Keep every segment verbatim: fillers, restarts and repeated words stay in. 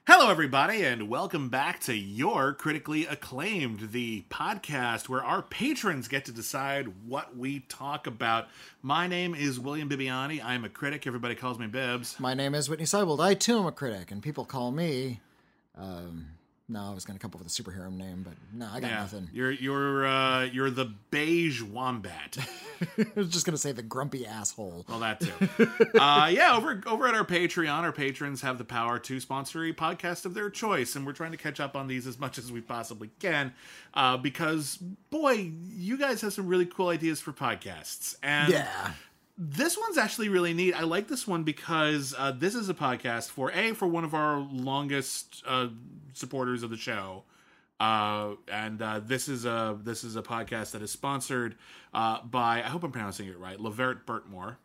Hello, everybody, and welcome back to Your Critically Acclaimed, the podcast where our patrons get to decide what we talk about. My name is William Bibiani. I'm a critic. Everybody calls me Bibbs. My name is Whitney Seibold. I, too, am a critic, and people call me... Um, no, I was going to come up with a superhero name, but no, I got yeah, nothing. You're you're uh, you're the beige wombat. I was just going to say the grumpy asshole. Well, that too. uh, yeah, over over at our Patreon, our patrons have the power to sponsor a podcast of their choice, and we're trying to catch up on these as much as we possibly can, uh, because boy, you guys have some really cool ideas for podcasts, and yeah. This one's actually really neat. I like this one because uh, this is a podcast for a for one of our longest uh, supporters of the show, uh, and uh, this is a this is a podcast that is sponsored uh, by, I hope I'm pronouncing it right, LeVert Burtmore.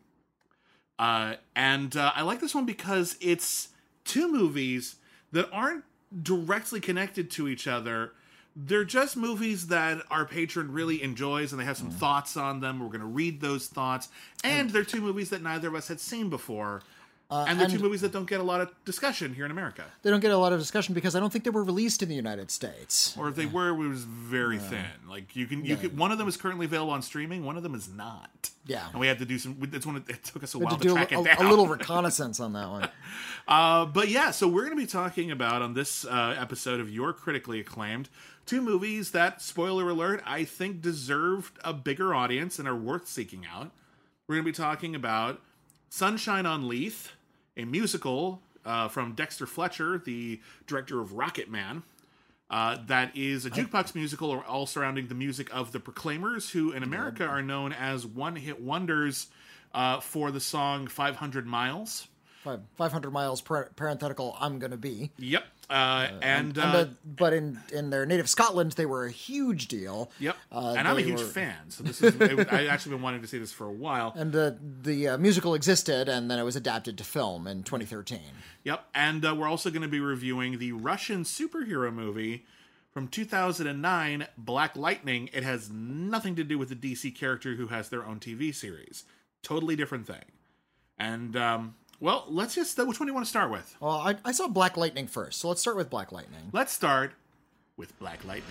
Uh, and uh, I like this one because it's two movies that aren't directly connected to each other. They're just movies that our patron really enjoys, and they have some mm. thoughts on them. We're going to read those thoughts. And, and they're two movies that neither of us had seen before. Uh, and they're and two movies that don't get a lot of discussion here in America. They don't get a lot of discussion because I don't think they were released in the United States. Or if they were, it was very uh, thin. Like you can, you yeah. can. One of them is currently available on streaming. One of them is not. Yeah, and we had to do some. It's one. It took us a we while to, to do track a, it down. A little reconnaissance on that one. uh, but yeah, so we're going to be talking about on this uh, episode of Your Critically Acclaimed two movies that, spoiler alert, I think deserved a bigger audience and are worth seeking out. We're going to be talking about Sunshine on Leith, a musical uh, from Dexter Fletcher, the director of Rocketman. Uh, that is a jukebox musical all surrounding the music of the Proclaimers, who in America are known as one-hit wonders uh, for the song five hundred miles. Five, five hundred miles, par- parenthetical, I'm gonna be. Yep. Uh, uh, and, and, uh, and the, but in, in their native Scotland, they were a huge deal. Yep. Uh, and I'm a huge were... fan, so this is. it, I actually been wanting to see this for a while. And the the uh, musical existed, and then it was adapted to film in twenty thirteen. Yep. And uh, we're also going to be reviewing the Russian superhero movie from two thousand nine, Black Lightning. It has nothing to do with the D C character who has their own T V series. Totally different thing. And um, well, let's just, which one do you want to start with? Well, I, I saw Black Lightning first, so let's start with Black Lightning. Let's start with Black Lightning.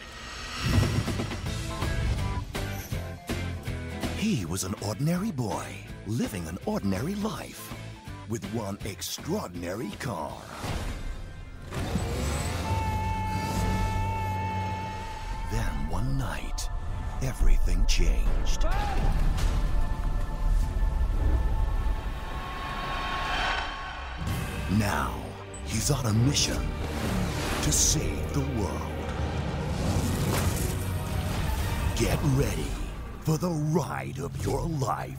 He was an ordinary boy, living an ordinary life, with one extraordinary car. Then one night, everything changed. Now, he's on a mission to save the world. Get ready for the ride of your life.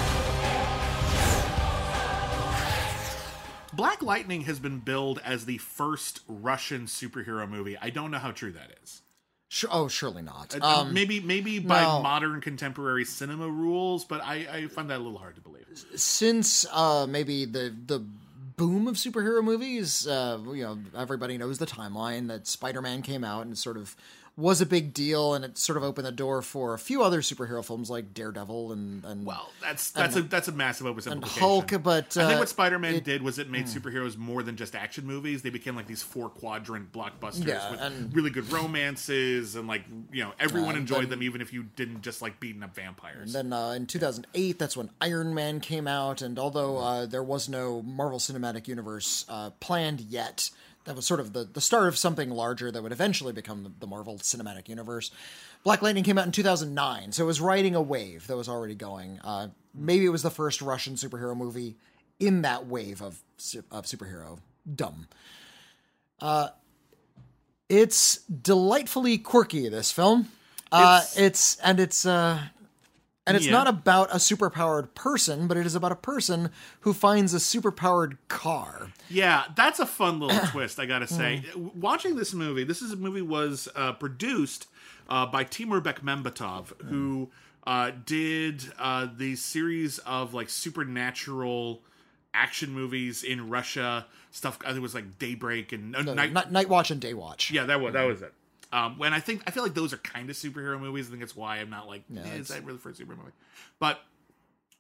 Black Lightning has been billed as the first Russian superhero movie. I don't know how true that is. Sure, oh, surely not. Uh, Um, maybe maybe by no. modern contemporary cinema rules, but I, I find that a little hard to believe. Since uh, maybe the the boom of superhero movies, uh, you know, everybody knows the timeline that Spider-Man came out and sort of was a big deal, and it sort of opened the door for a few other superhero films like Daredevil and, and well, that's that's and, a that's a massive oversimplification. And Hulk, but uh, I think what Spider-Man it, did was it made mm. superheroes more than just action movies. They became like these four quadrant blockbusters yeah, with and, really good romances, and like you know everyone uh, enjoyed then, them, even if you didn't just like beating up vampires. And then uh, in two thousand eight, that's when Iron Man came out, and although uh, there was no Marvel Cinematic Universe uh, planned yet, that was sort of the, the start of something larger that would eventually become the, the Marvel Cinematic Universe. Black Lightning came out in two thousand nine, so it was riding a wave that was already going. Uh, maybe it was the first Russian superhero movie in that wave of of superhero dumb. Uh, it's delightfully quirky, this film. Uh, it's, it's and it's uh, and it's yeah. not about a superpowered person, but it is about a person who finds a superpowered car. Yeah, that's a fun little twist, I gotta say. Mm. Watching this movie, this is a movie was uh, produced uh, by Timur Bekmambetov, mm. who uh, did uh, the series of like supernatural action movies in Russia. Stuff I think it was like Daybreak and uh, no, Night Night Night Watch and Day Watch. Yeah, that was that was it. Um, when I think I feel like those are kind of superhero movies. I think that's why I'm not like, no, eh, is that really for a superhero movie? But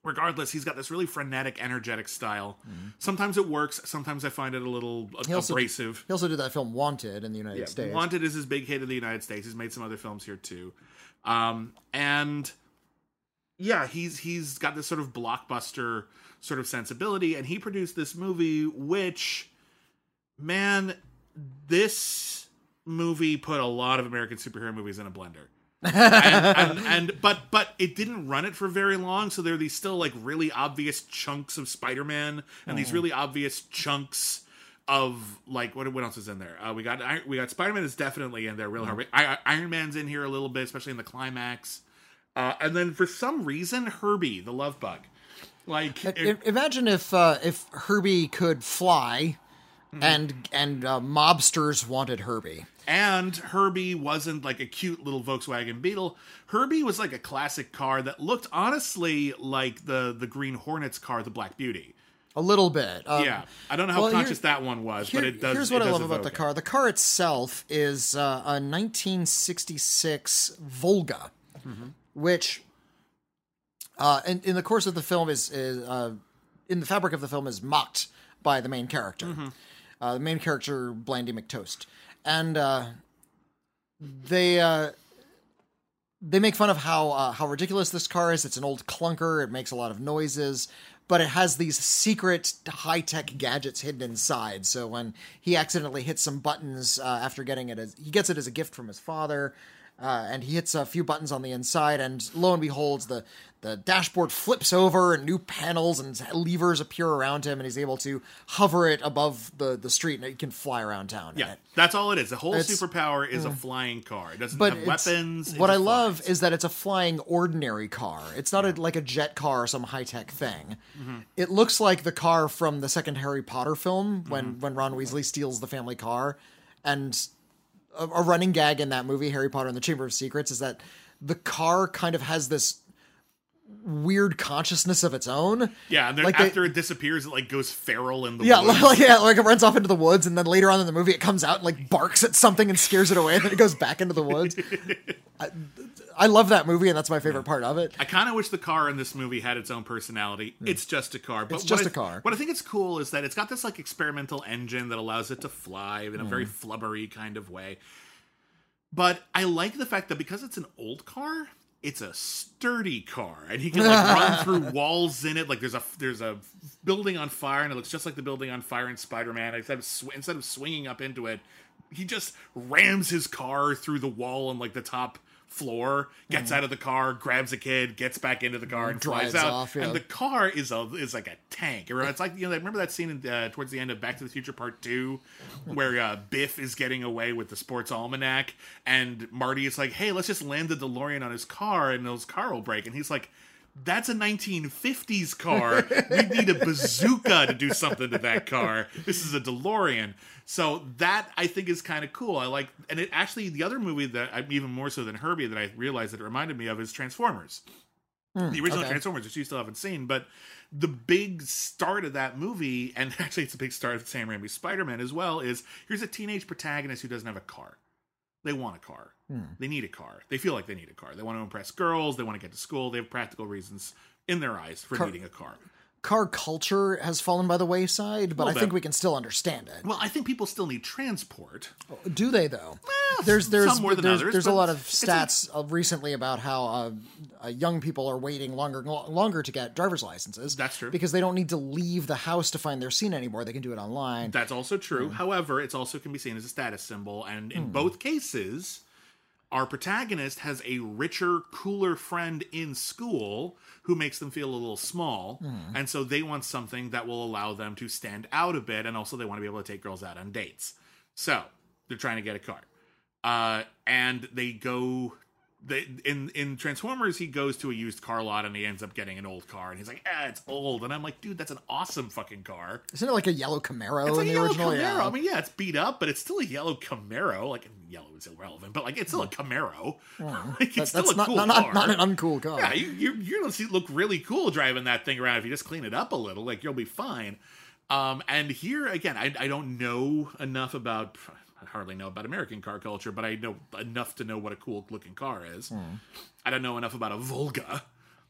regardless, he's got this really frenetic, energetic style. Mm-hmm. Sometimes it works. Sometimes I find it a little he also, abrasive. He also did that film Wanted in the United yeah, States. Wanted is his big hit in the United States. He's made some other films here too. Um, and yeah, he's he's got this sort of blockbuster sort of sensibility, and he produced this movie, which, man, this movie put a lot of American superhero movies in a blender. and, and, and but but it didn't run it for very long, so there are these still like really obvious chunks of Spider-Man and oh. these really obvious chunks of like what what else is in there? Uh, we got we got Spider-Man is definitely in there, real hard. I, Iron Man's in here a little bit, especially in the climax. Uh, and then for some reason, Herbie the Love Bug, like it, imagine if uh, if Herbie could fly. Mm-hmm. And and uh, mobsters wanted Herbie. And Herbie wasn't like a cute little Volkswagen Beetle. Herbie was like a classic car that looked honestly like the, the Green Hornet's car, the Black Beauty. A little bit. Um, yeah. I don't know how well, conscious that one was, here, but it does. Here's what it I does love about the it. car. The car itself is uh, a nineteen sixty-six Volga, mm-hmm. which uh, in, in the course of the film is, is uh, in the fabric of the film is mocked by the main character. Mm-hmm. Uh, the main character, Blandy McToast. And uh, they uh, they make fun of how uh, how ridiculous this car is. It's an old clunker. It makes a lot of noises. But it has these secret high-tech gadgets hidden inside. So when he accidentally hits some buttons uh, after getting it, as, he gets it as a gift from his father. Uh, and he hits a few buttons on the inside, and lo and behold, the, the dashboard flips over, and new panels and levers appear around him, and he's able to hover it above the, the street, and he can fly around town. Yeah, that's all it is. The whole it's, superpower is mm, a flying car. It doesn't but have weapons. What I flies. love is that it's a flying ordinary car. It's not yeah. a, like a jet car or some high-tech thing. Mm-hmm. It looks like the car from the second Harry Potter film, when, mm-hmm. when Ron Weasley steals the family car, and... A, a running gag in that movie, Harry Potter and the Chamber of Secrets, is that the car kind of has this weird consciousness of its own. Yeah, and then like after they, it disappears, it like goes feral in the yeah, woods. Like, yeah, like it runs off into the woods, and then later on in the movie, it comes out and like barks at something and scares it away, and then it goes back into the woods. I, I love that movie, and that's my favorite yeah. part of it. I kind of wish the car in this movie had its own personality. Mm. It's just a car. But it's just I, a car. What I think is cool is that it's got this like experimental engine that allows it to fly in a mm. very flubbery kind of way. But I like the fact that because it's an old car, it's a sturdy car, and he can like run through walls in it. Like there's a there's a building on fire, and it looks just like the building on fire in Spider-Man. Instead of sw- instead of swinging up into it, he just rams his car through the wall on like the top floor, gets mm. out of the car, grabs a kid, gets back into the car, and drives flies out. Off, yeah. And the car is a is like a tank. It's like, you know, remember that scene in, uh, towards the end of Back to the Future Part Two, where uh, Biff is getting away with the sports almanac, and Marty is like, "Hey, let's just land the DeLorean on his car, and his car will break." And he's like, "That's a nineteen fifties car. We need a bazooka to do something to that car. This is a DeLorean." So that, I think, is kind of cool. I like, and it actually, the other movie that I'm even more so than Herbie that I realized that it reminded me of is Transformers. Mm, the original okay. Transformers, which you still haven't seen, but the big start of that movie, and actually it's a big start of Sam Raimi's Spider-Man as well, is here's a teenage protagonist who doesn't have a car. They want a car. Hmm. They need a car. They feel like they need a car. They want to impress girls. They want to get to school. They have practical reasons in their eyes for car- needing a car. Car culture has fallen by the wayside, but I think we can still understand it. Well, I think people still need transport. Do they, though? Well, there's there's some more than there's, others, there's a lot of a, stats a, recently about how uh, uh, young people are waiting longer longer to get driver's licenses. That's true. Because they don't need to leave the house to find their scene anymore. They can do it online. That's also true. Mm. However, it's also can be seen as a status symbol, and in mm. both cases, our protagonist has a richer, cooler friend in school who makes them feel a little small. Mm. And so they want something that will allow them to stand out a bit. And also they want to be able to take girls out on dates. So they're trying to get a car. Uh, and they go... They, in, in Transformers, he goes to a used car lot and he ends up getting an old car. And he's like, ah, it's old. And I'm like, dude, that's an awesome fucking car. Isn't it like a yellow Camaro it's like in a the yellow original? Camaro. Yeah. I mean, yeah, it's beat up, but it's still a yellow Camaro. Like, yellow is irrelevant, but like, it's still a Camaro. Mm. Like, it's that, still a not, cool not, car. Not, not an uncool car. Yeah, you, you, you're going to look really cool driving that thing around if you just clean it up a little. Like, you'll be fine. Um, and here, again, I, I don't know enough about... I hardly know about American car culture, but I know enough to know what a cool looking car is. Mm. I don't know enough about a Volga,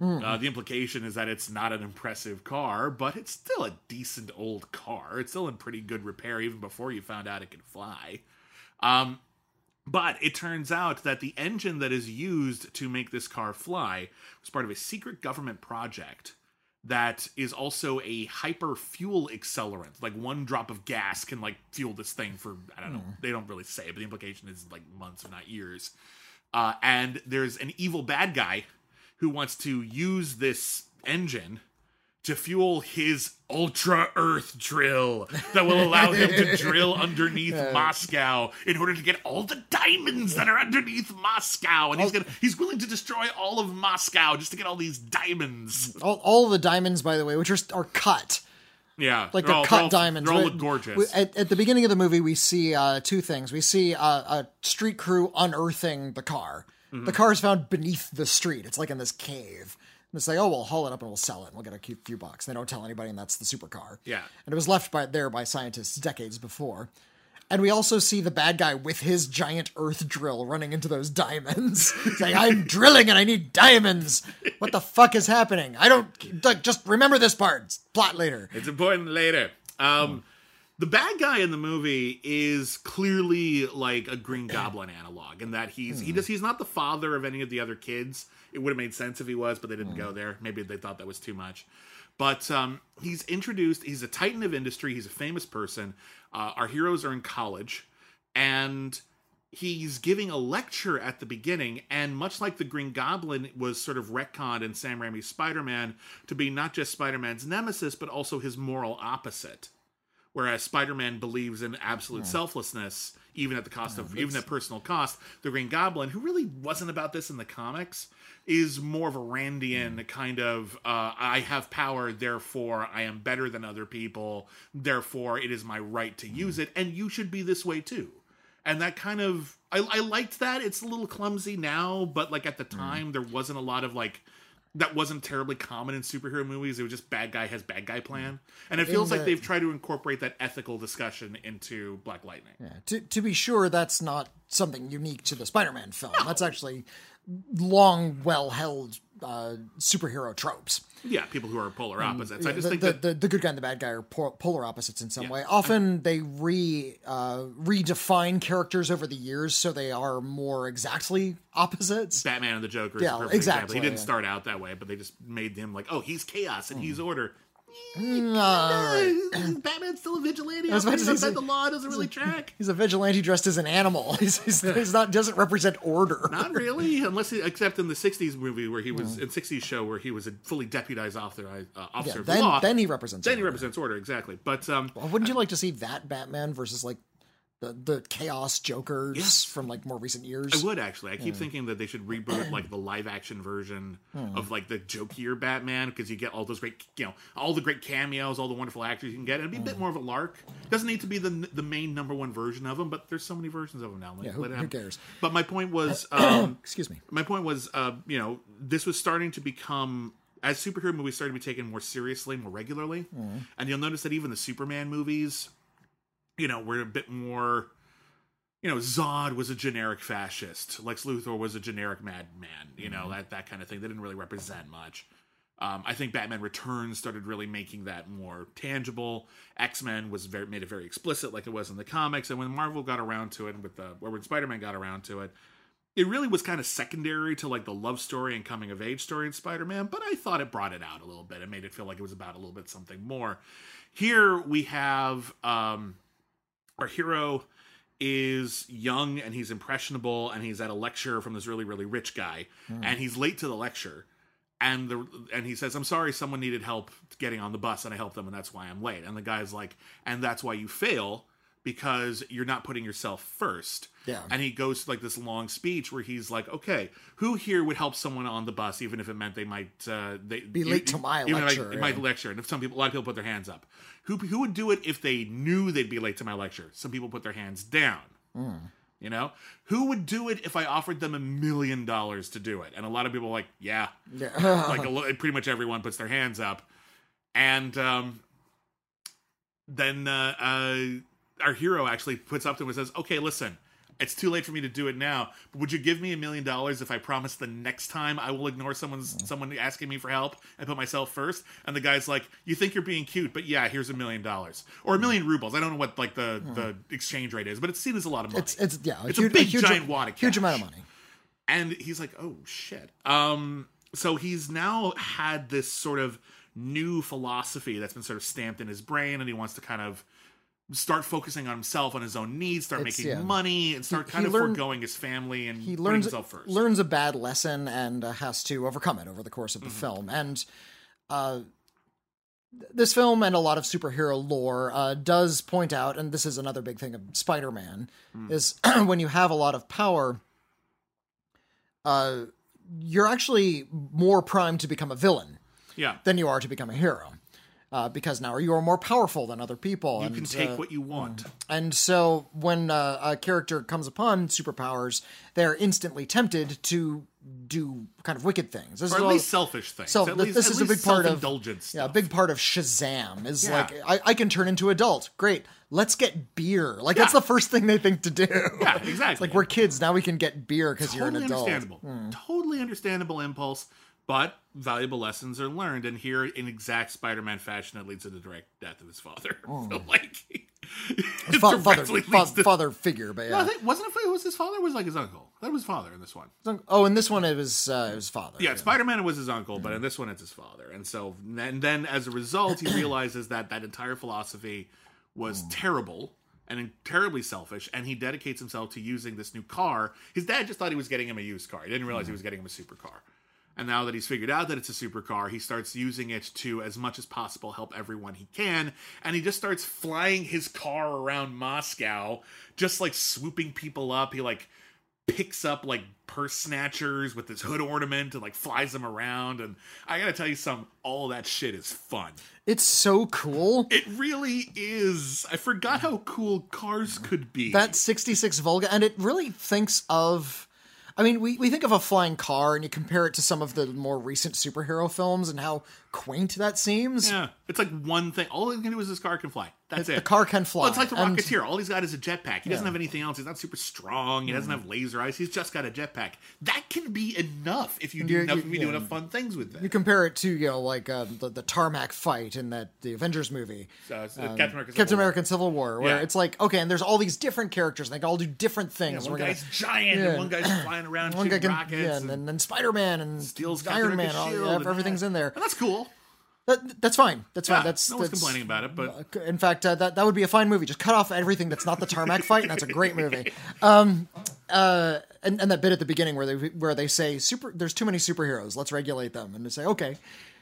Mm. Uh, the implication is that it's not an impressive car, but it's still a decent old car. It's still in pretty good repair even before you found out it could fly. Um, but it turns out that the engine that is used to make this car fly was part of a secret government project that is also a hyper fuel accelerant. Like one drop of gas can like fuel this thing for, I don't know, they don't really say, but the implication is like months, if not years. Uh, and there's an evil bad guy who wants to use this engine to fuel his ultra earth drill that will allow him to drill underneath Yeah. Moscow in order to get all the diamonds that are underneath Moscow. And he's gonna he's willing to destroy all of Moscow just to get all these diamonds. All, all the diamonds, by the way, which are are cut. Yeah. Like they're they're all- cut they're all- diamonds. They all We- look gorgeous. we- at, at the beginning of the movie, we see uh, two things. We see uh, a street crew unearthing the car. Mm-hmm. The car is found beneath the street. It's like in this cave. And it's like, oh, we'll haul it up and we'll sell it. And we'll get a cute few bucks. They don't tell anybody, and that's the supercar. Yeah. And it was left by there by scientists decades before. And we also see the bad guy with his giant earth drill running into those diamonds. Saying, I'm drilling and I need diamonds. What the fuck is happening? I don't... Doug, just remember this part. Plot later. It's important later. Um, the bad guy in the movie is clearly like a Green Goblin analog in that he's he just he's not the father of any of the other kids. It would have made sense if he was, but they didn't go there. Maybe they thought that was too much. But um, he's introduced. He's a titan of industry. He's a famous person. Uh, our heroes are in college, and he's giving a lecture at the beginning. And much like the Green Goblin was sort of retconned in Sam Raimi's Spider-Man to be not just Spider-Man's nemesis, but also his moral opposite. Whereas Spider-Man believes in absolute selflessness, even at the cost of, even at personal cost. The Green Goblin, who really wasn't about this in the comics, is more of a Randian kind of, uh, I have power, therefore I am better than other people, therefore it is my right to use it, and you should be this way too. And that kind of, I, I liked that. It's a little clumsy now, but like at the time, there wasn't a lot of like, that wasn't terribly common in superhero movies. It was just bad guy has bad guy plan. And it feels In like the- they've tried to incorporate that ethical discussion into Black Lightning. Yeah. To, to be sure, that's not something unique to the Spider-Man film. That's actually long, well-held uh, superhero tropes. Yeah, people who are polar opposites. I just the, think the, that the, the good guy and the bad guy are po- polar opposites in some Yeah. way. Often they re uh, redefine characters over the years, so they are more exactly opposites. Batman and the Joker is Yeah, a perfect exactly, example. He didn't yeah. start out that way, but they just made him like, oh, he's chaos and he's order. Mm, all right. Batman's still a vigilante. I was about to say, Outside he's a- the law doesn't really track. He's a vigilante dressed as an animal. He's, he's, he's not doesn't represent order. Not really, unless he, except in the sixties movie where he was in sixties show where he was a fully deputized officer, uh, officer Yeah, of then, law. then he represents. Then he order. represents order exactly. But um, Well, wouldn't you like to see that Batman versus like the the chaos Jokers Yes. from like more recent years? I would actually. I keep thinking that they should reboot like the live action version of like the jokier Batman because you get all those great, you know, all the great cameos, all the wonderful actors you can get. It'd be a bit more of a lark. Doesn't need to be the the main number one version of him, but there's so many versions of him now. Like, Yeah, who- let it who happen. cares? But my point was, um, Excuse me. my point was, uh, you know, this was starting to become. As superhero movies started to be taken more seriously, more regularly, and you'll notice that even the Superman movies, you know, were a bit more. You know, Zod was a generic fascist. Lex Luthor was a generic madman. You know, that that kind of thing. They didn't really represent much. Um, I think Batman Returns started really making that more tangible. X-Men was very, made it very explicit, like it was in the comics. And when Marvel got around to it, with the or when Spider-Man got around to it, it really was kind of secondary to like the love story and coming of age story in Spider-Man. But I thought it brought it out a little bit. It made it feel like it was about a little bit something more. Here we have um, our hero is young and he's impressionable and he's at a lecture from this really really rich guy and he's late to the lecture and the and he says, I'm sorry, someone needed help getting on the bus and I helped them and that's why I'm late. And the guy's like, and that's why you fail, because you're not putting yourself first. Yeah. And he goes to like this long speech where he's like, okay, who here would help someone on the bus even if it meant they might uh, they Be late to my even lecture, Like, my yeah. lecture. And if some people, a lot of people put their hands up. Who who would do it if they knew they'd be late to my lecture? Some people put their hands down. You know, who would do it if I offered them a million dollars to do it? And a lot of people are like, yeah, Yeah. like a, lo- pretty much everyone puts their hands up. And um, then uh, uh, our hero actually puts up to him and says, okay, listen, it's too late for me to do it now. But would you give me a million dollars if I promise the next time I will ignore someone's someone asking me for help and put myself first? And the guy's like, you think you're being cute, but yeah, here's a million dollars. Or a million rubles. I don't know what like the, the exchange rate is, but it's seen as a lot of money. It's, it's yeah, a it's huge, a big a huge, giant wad of cash. Huge amount of money. And he's like, oh, shit. Um, so he's now had this sort of new philosophy that's been sort of stamped in his brain, and he wants to kind of start focusing on himself, on his own needs, start It's- making yeah. money, and start He- kind he of learned- foregoing his family and He putting learns himself first. learns a bad lesson and uh, has to overcome it over the course of the Mm-hmm. film. And uh, this film and a lot of superhero lore uh, does point out, and this is another big thing of Spider-Man, Mm. is when you have a lot of power, uh, you're actually more primed to become a villain yeah. than you are to become a hero. Uh, because now you are more powerful than other people. You and, can take uh, what you want. And so when uh, a character comes upon superpowers, they're instantly tempted to do kind of wicked things. This Or is at all- least selfish things. So at th- least, this at is a least big part of self-indulgent yeah, a stuff. big part of Shazam is Yeah. like I, I can turn into adult. Great, let's get beer. Like that's Yeah. the first thing they think to do. Yeah, exactly. It's like we're kids now. We can get beer because you're an Totally adult. understandable. Totally understandable impulse, but valuable lessons are learned. And here, in exact Spider-Man fashion, it leads to the direct death of his father. So, like, it Fa- father, directly fa- leads to- father figure, but No, I yeah. think wasn't it? It was his father. Or was it like his uncle? That was his father in this one. Oh, in this one it was uh, his father. Yeah, Spider-Man was his uncle, but in this one it's his father. And so, and then as a result, he realizes that that entire philosophy was terrible and terribly selfish, and he dedicates himself to using this new car. His dad just thought he was getting him a used car. He didn't realize he was getting him a supercar. And now that he's figured out that it's a supercar, he starts using it to, as much as possible, help everyone he can. And he just starts flying his car around Moscow, just like swooping people up. He like picks up like purse snatchers with his hood ornament and like flies them around. And I gotta tell you something, all that shit is fun. It's so cool. It really is. I forgot how cool cars could be. That sixty-six Volga, and it really thinks of. I mean, we, we think of a flying car, and you compare it to some of the more recent superhero films, and how quaint that seems. Yeah, it's like one thing. All he can do is his car can fly. That's The it. car can fly, Well, it's like the and- Rocketeer. All he's got is a jetpack. He doesn't Yeah. have anything else. He's not super strong. He doesn't Mm. have laser eyes. He's just got a jetpack. That can be enough if you do You- enough. you- If you do yeah. enough fun things with that. You compare it to, you know, like uh, the, the tarmac fight in that the Avengers movie. Uh, it's, uh, Um, Captain America. Captain Civil War. American Civil War, where Yeah. it's like, okay, and there's all these different characters, and they can all do different things. One We're gonna- guy's giant, Yeah. and one guy's flying around one guy shooting can, rockets. yeah, and and then, then Spider-Man and steals Captain Iron Man, America's all, shield yeah, and everything's that. in there. And that's cool. That, that's fine. That's Yeah, fine. That's no one's that's, complaining about it, but In fact, uh, that that would be a fine movie. Just cut off everything that's not the tarmac fight, and that's a great movie. Um, uh, and, and that bit at the beginning where they where they say super, there's too many superheroes. Let's regulate them, and they say okay,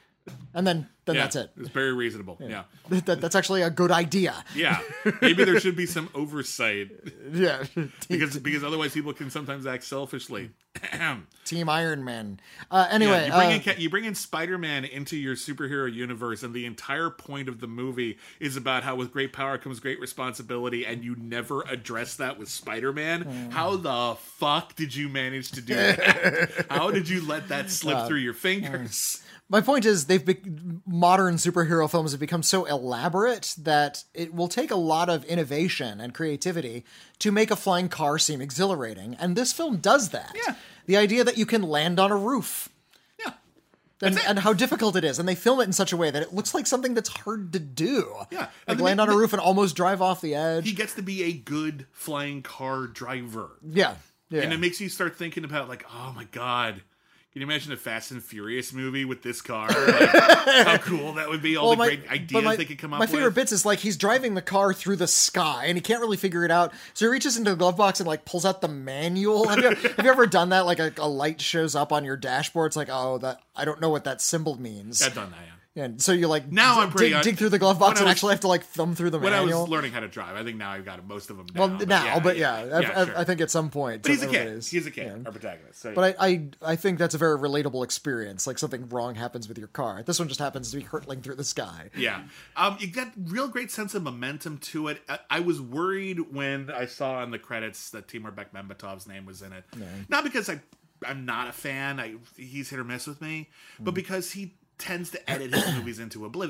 and then then yeah, that's it. It's very reasonable. Yeah. That, that's actually a good idea. Yeah. Maybe there should be some oversight Yeah, because because otherwise people can sometimes act selfishly. Team Iron Man. Uh, anyway, Yeah, you bring uh, in Ca- you bring in Spider-Man into your superhero universe, and the entire point of the movie is about how with great power comes great responsibility, and you never address that with Spider-Man. Hmm. How the fuck did you manage to do that? How did you let that slip Uh, through your fingers? my point is, they've be- modern superhero films have become so elaborate that it will take a lot of innovation and creativity to make a flying car seem exhilarating, and this film does that. Yeah. The idea that you can land on a roof. Yeah. And, That's it. and how difficult it is, and they film it in such a way that it looks like something that's hard to do. Yeah. like And the- land on a the- roof and almost drive off the edge. He gets to be a good flying car driver. yeah, yeah. And it makes you start thinking about, like, oh my god, can you imagine a Fast and Furious movie with this car? Like, how cool that would be, all Well, the my- great but ideas my, they could come up My with. favorite bits is like he's driving the car through the sky and he can't really figure it out. So he reaches into the glove box and like pulls out the manual. Have you, have you ever done that? Like a, a light shows up on your dashboard. It's like, oh, that I don't know what that symbol means. I've done that, yeah. And so you like Now d- I'm pretty dig, un- dig through the glove box when I and was- actually have to like thumb through the When I manual. was learning how to drive, I think now I've got most of them well, down. but now, yeah, but yeah, I, yeah, I, sure. I think at some point. But he's a kid. everybody's- He's a kid, yeah. our protagonist. So, But I, I, I think that's a very relatable experience. Like something wrong happens with your car. This one just happens to be hurtling through the sky. yeah, um, you got real great sense of momentum to it. I, I was worried when I saw in the credits that Timur Bekmambetov's name was in it. Not because I, I'm not a fan. I he's hit or miss with me, but because he tends to edit his movies into oblivion.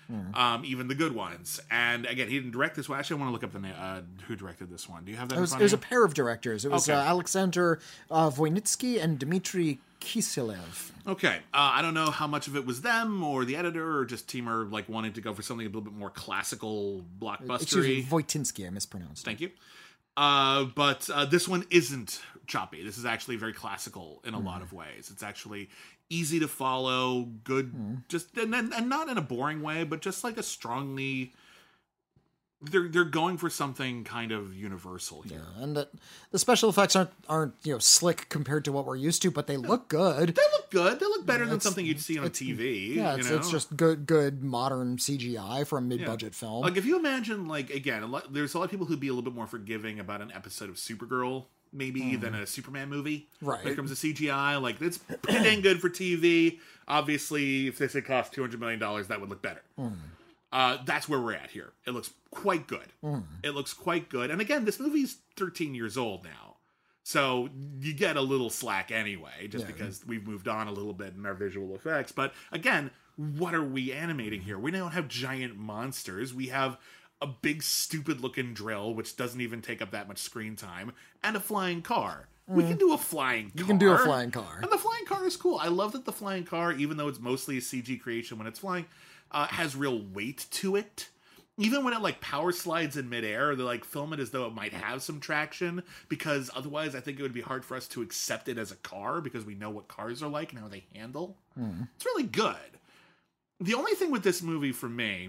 Mm. Um, even the good ones. And again, he didn't direct this one. Actually, I want to look up the name, uh, who directed this one. Do you have that? It was, in it front was a of you? pair of directors. It was Okay. uh, Alexander uh, Voynitsky and Dmitry Kiselev. Okay, uh, I don't know how much of it was them or the editor or just Timur like wanting to go for something a little bit more classical, Excuse me, blockbustery. Voitinsky, I mispronounced. Thank you. Uh, but uh, this one isn't choppy. This is actually very classical in a Mm. lot of ways. It's actually easy to follow, good, Mm. just and, and and not in a boring way, but just like a strongly. They're they're going for something kind of universal here. Yeah, and the, the special effects aren't aren't you know slick compared to what we're used to, but they look good. They look good. They look better than It's- something you'd see on T V. Yeah, you it's, know? it's just good good modern C G I for a mid budget film. Like if you imagine, like again, a lot, there's a lot of people who'd be a little bit more forgiving about an episode of Supergirl, maybe than a Superman movie. Right. When it comes to C G I, like it's pretty dang good for T V. Obviously, if this had cost two hundred million dollars, that would look better. Uh, that's where we're at here. It looks quite good. It looks quite good. And again, this movie's thirteen years old now. So you get a little slack anyway, just Yeah. because we've moved on a little bit in our visual effects. But again, what are we animating here? We don't have giant monsters. We have a big, stupid looking drill, which doesn't even take up that much screen time, and a flying car. We can do a flying car. You can do a flying car. And the flying car is cool. I love that the flying car, even though it's mostly a C G creation when it's flying, uh, has real weight to it. Even when it like power slides in midair, they like film it as though it might have some traction, because otherwise I think it would be hard for us to accept it as a car because we know what cars are like and how they handle. It's really good. The only thing with this movie for me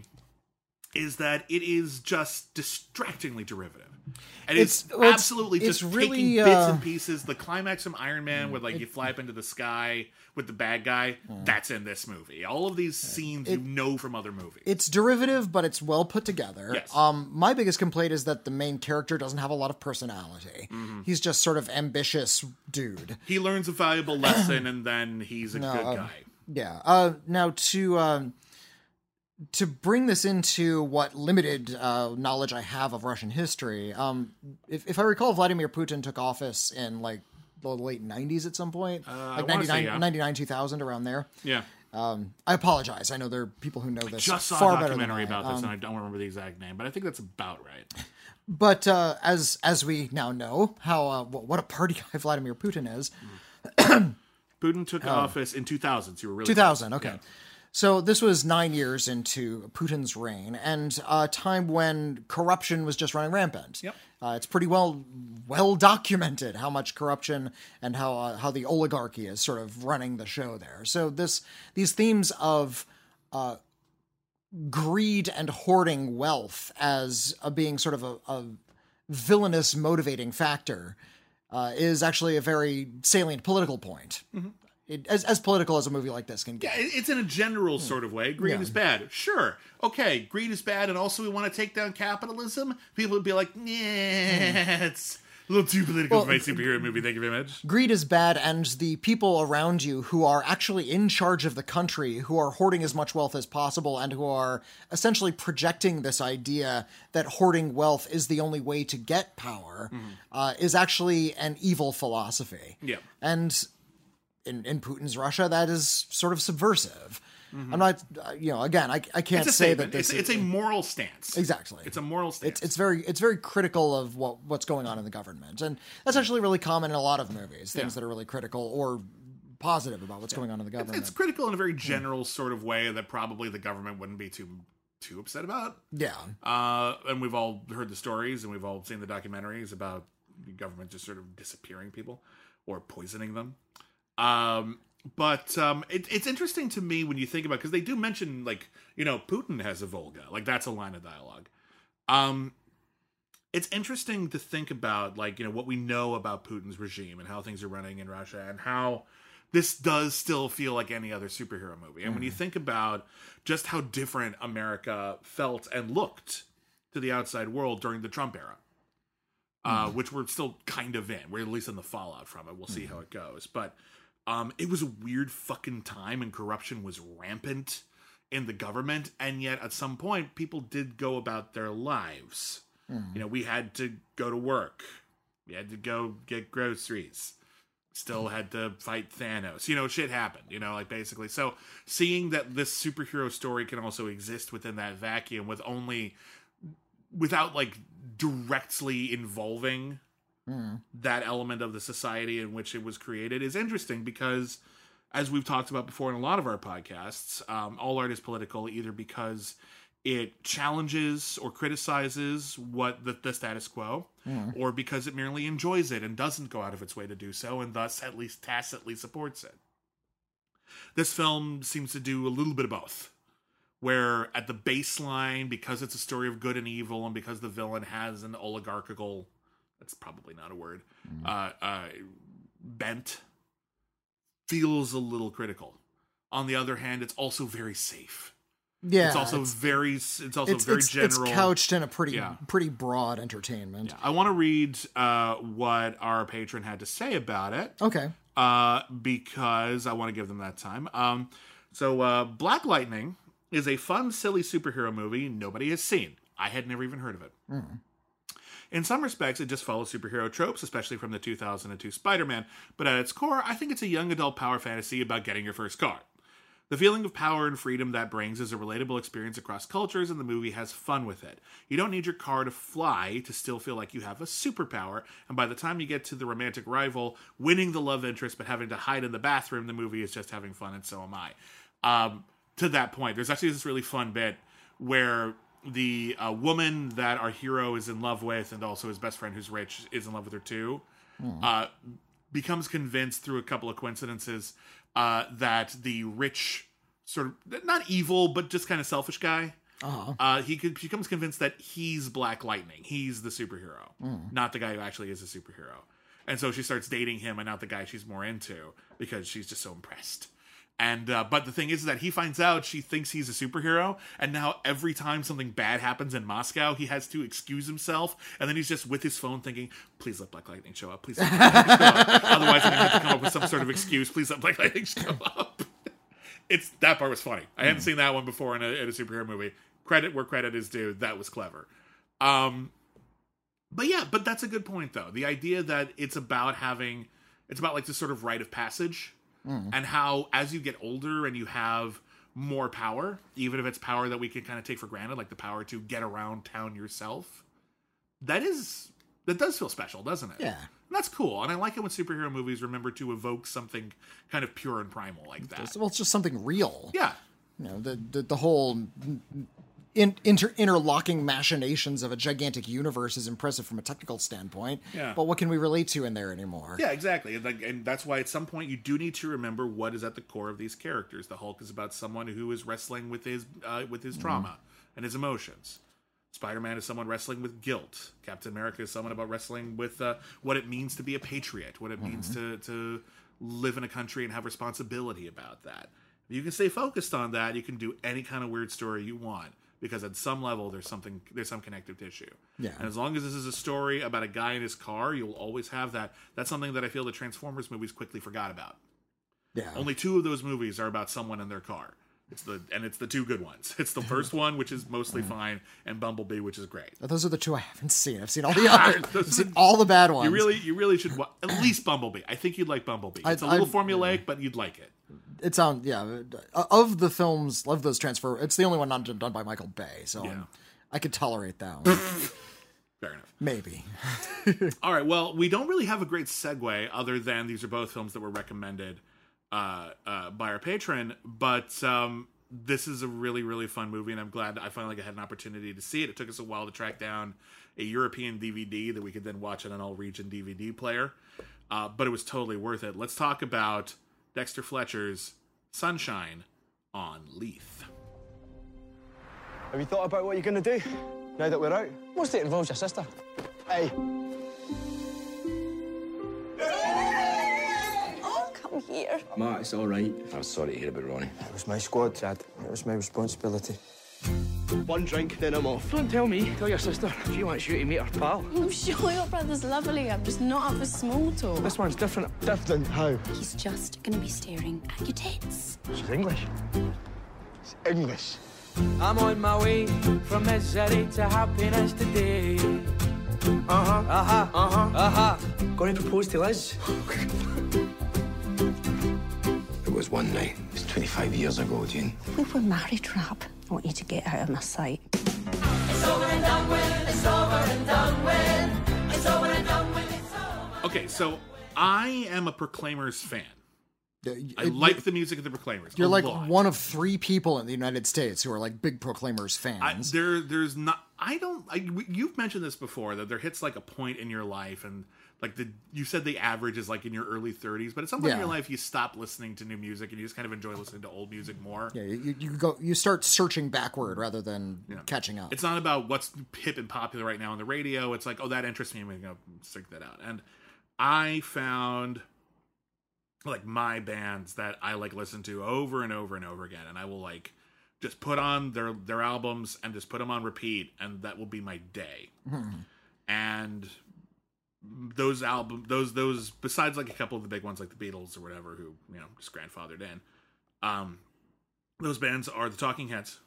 is that it is just distractingly derivative. And it's, It's- well, it's- absolutely it's just really, taking bits uh, and pieces. The climax from Iron Man where like you fly up into the sky with the bad guy, that's in this movie. All of these scenes you know from other movies. It's derivative, but it's well put together. Yes. Um, my biggest complaint is that the main character doesn't have a lot of personality. Mm-hmm. He's just sort of ambitious dude. He learns a valuable lesson and then he's a No, good um, guy. Yeah. Uh, now to um, to bring this into what limited uh, knowledge I have of Russian history, um, if, if I recall, Vladimir Putin took office in like the late nineties at some point, Uh, I like wanna say, 99, yeah. ninety-nine, two thousand, around there. Yeah. Um, I apologize. I know there are people who know this Just saw far a better than documentary I. about this Um, and I don't remember the exact name, but I think that's about right. But uh, as as we now know, how uh, wh- what a party guy Vladimir Putin is. Putin took office in two thousand, so you were really two thousand, okay. Yeah. So this was nine years into Putin's reign, and a time when corruption was just running rampant. Yep. Uh, it's pretty well well documented how much corruption and how uh, how the oligarchy is sort of running the show there. So this these themes of uh, greed and hoarding wealth as a being sort of a, a villainous motivating factor uh, is actually a very salient political point. It, as as political as a movie like this can get. Yeah, it- it's in a general sort of way. Greed Yeah. is bad. Sure. Okay, greed is bad, and also we want to take down capitalism. People would be like, nah, it's a little too political Well, for my superhero movie. Thank you very much. Greed is bad, and the people around you who are actually in charge of the country, who are hoarding as much wealth as possible, and who are essentially projecting this idea that hoarding wealth is the only way to get power, uh, is actually an evil philosophy. Yeah. And in, in Putin's Russia, that is sort of subversive. I'm not, uh, you know, again, I, I can't It's a say statement. that this it's, is it's a moral stance. exactly. It's a moral stance. It's it's very it's very critical of what what's going on in the government, and that's actually really common in a lot of movies. Things Yeah. that are really critical or positive about what's going on in the government. It's critical in a very general sort of way that probably the government wouldn't be too too upset about. yeah, Uh, and we've all heard the stories and we've all seen the documentaries about the government just sort of disappearing people or poisoning them. Um, but um, it, it's interesting to me when you think about, because they do mention, like, you know, Putin has a Volga. Like, that's a line of dialogue. Um, it's interesting to think about, like, you know, what we know about Putin's regime and how things are running in Russia and how this does still feel like any other superhero movie. And when you think about just how different America felt and looked to the outside world during the Trump era, uh, which we're still kind of in. We're at least in the fallout from it. We'll see how it goes. But um, it was a weird fucking time, and corruption was rampant in the government. And yet, at some point, people did go about their lives. You know, we had to go to work. We had to go get groceries. still had to fight Thanos. You know, shit happened, you know, like basically. So seeing that this superhero story can also exist within that vacuum with only, without like directly involving mm. that element of the society in which it was created is interesting because, as we've talked about before in a lot of our podcasts, um, all art is political either because it challenges or criticizes what the, the status quo, mm. or because it merely enjoys it and doesn't go out of its way to do so, and thus at least tacitly supports it. This film seems to do a little bit of both, where at the baseline, because it's a story of good and evil, and because the villain has an oligarchical, that's probably not a word, mm. uh, uh, bent, feels a little critical. On the other hand, it's also very safe. Yeah, it's also it's, very. It's also it's, very it's, general. It's couched in a pretty, yeah. pretty broad entertainment. Yeah. I want to read uh, what our patron had to say about it. Okay. Uh, because I want to give them that time. Um, so, uh, Black Lightning is a fun, silly superhero movie nobody has seen. I had never even heard of it. Mm. In some respects, it just follows superhero tropes, especially from the two thousand two Spider-Man. But at its core, I think it's a young adult power fantasy about getting your first car. The feeling of power and freedom that brings is a relatable experience across cultures, and the movie has fun with it. You don't need your car to fly to still feel like you have a superpower, and by the time you get to the romantic rival, winning the love interest but having to hide in the bathroom, the movie is just having fun, and so am I. Um, to that point, there's actually this really fun bit where the uh, woman that our hero is in love with, and also his best friend who's rich is in love with her too, mm. uh, becomes convinced through a couple of coincidences Uh, that the rich, sort of, not evil, but just kind of selfish guy, uh-huh. uh, he could, becomes convinced that he's Black Lightning. He's the superhero, mm. not the guy who actually is a superhero. And so she starts dating him and not the guy she's more into because she's just so impressed. And uh, but the thing is that he finds out she thinks he's a superhero, and now every time something bad happens in Moscow, he has to excuse himself, and then he's just with his phone thinking, please let Black Lightning show up, please let Black Lightning show up. Otherwise I'm going to have to come up with some sort of excuse, please let Black Lightning show up. It's That part was funny. I hadn't mm. seen that one before in a, in a superhero movie. Credit where credit is due, that was clever. Um, but yeah, but that's a good point, though. The idea that it's about having, it's about like this sort of rite of passage, Mm. and how as you get older and you have more power, even if it's power that we can kind of take for granted, like the power to get around town yourself, that is, that does feel special, doesn't it? Yeah. And that's cool. And I like it when superhero movies remember to evoke something kind of pure and primal like that. Well, it's just something real. Yeah. You know, the, the, the whole in, inter, interlocking machinations of a gigantic universe is impressive from a technical standpoint. Yeah. But what can we relate to in there anymore? Yeah, exactly. And, like, and that's why at some point you do need to remember what is at the core of these characters. The Hulk is about someone who is wrestling with his uh, with his trauma mm. and his emotions. Spider-Man is someone wrestling with guilt. Captain America is someone about wrestling with uh, what it means to be a patriot, what it mm-hmm. means to, to live in a country and have responsibility about that. If you can stay focused on that, you can do any kind of weird story you want. Because at some level, there's something, there's some connective tissue. Yeah. And as long as this is a story about a guy in his car, you'll always have that. That's something that I feel the Transformers movies quickly forgot about. Yeah. Only two of those movies are about someone in their car. It's the and it's the two good ones. It's the first one, which is mostly fine, and Bumblebee, which is great. Those are the two I haven't seen. I've seen all the others. I've seen all the bad ones. You really, you really should watch at least Bumblebee. I think you'd like Bumblebee. It's I, a little I, formulaic, but you'd like it. It sounds yeah. Of the films, of those transfer, it's the only one not done by Michael Bay, so yeah. I could tolerate that one. Fair enough. Maybe. All right. Well, we don't really have a great segue, other than these are both films that were recommended uh, uh, by our patron. But um, this is a really, really fun movie, and I'm glad I finally had an opportunity to see it. It took us a while to track down a European D V D that we could then watch on an all-region D V D player, uh, but it was totally worth it. Let's talk about Dexter Fletcher's Sunshine on Leith. Have you thought about what you're going to do now that we're out? Mostly it involves your sister. Hey. Oh, come here. Ma, it's all right. I'm sorry to hear about Ronnie. It was my squad, Chad. It was my responsibility. One drink, then I'm off. Don't tell me. Tell your sister. She wants you to meet her pal. I'm sure your brother's lovely. I'm just not up for small talk. This one's different. Different how? He's just going to be staring at your tits. She's English. It's English. I'm on my way from misery to happiness today. Uh-huh, uh-huh, uh-huh, uh-huh. Gonna propose to Liz? was one night. It was twenty-five years ago, Jane. We were married, Rab. I want you to get out of my sight. It's over and done with. It's over and done with. It's over and done with. It's over. Okay, so I am a Proclaimers fan. It, I like the music of the Proclaimers. You're a like lot. one of three people in the United States who are like big Proclaimers fans. I, there, there's not. I don't. I, you've mentioned this before that there hits like a point in your life, and like the you said the average is like in your early thirties, but at some point Yeah. in your life you stop listening to new music and you just kind of enjoy listening to old music more. Yeah, you, you go, you start searching backward rather than Yeah. catching up. It's not about what's hip and popular right now on the radio. It's like, oh, that interests me. I'm gonna stick that out. And I found like my bands that I like listen to over and over and over again, and I will like just put on their their albums and just put them on repeat, and that will be my day. And those album those those besides like a couple of the big ones like the Beatles or whatever, who you know just grandfathered in, um, those bands are the Talking Heads,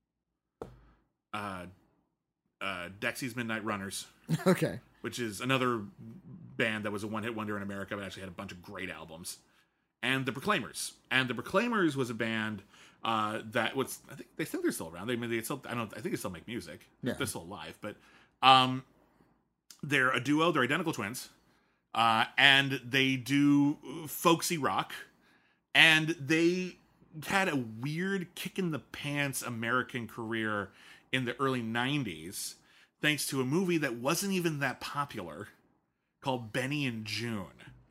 uh, uh, Dexy's Midnight Runners, Okay. which is another band that was a one-hit wonder in America, but actually had a bunch of great albums. And the Proclaimers. And the Proclaimers was a band uh, that was, I think they think they're still around. They, I mean, they still, I don't, I think they still make music. Yeah. They're still alive, but um, they're a duo. They're identical twins, uh, and they do folksy rock. And they had a weird kick in the pants American career in the early nineties, thanks to a movie that wasn't even that popular called Benny and June.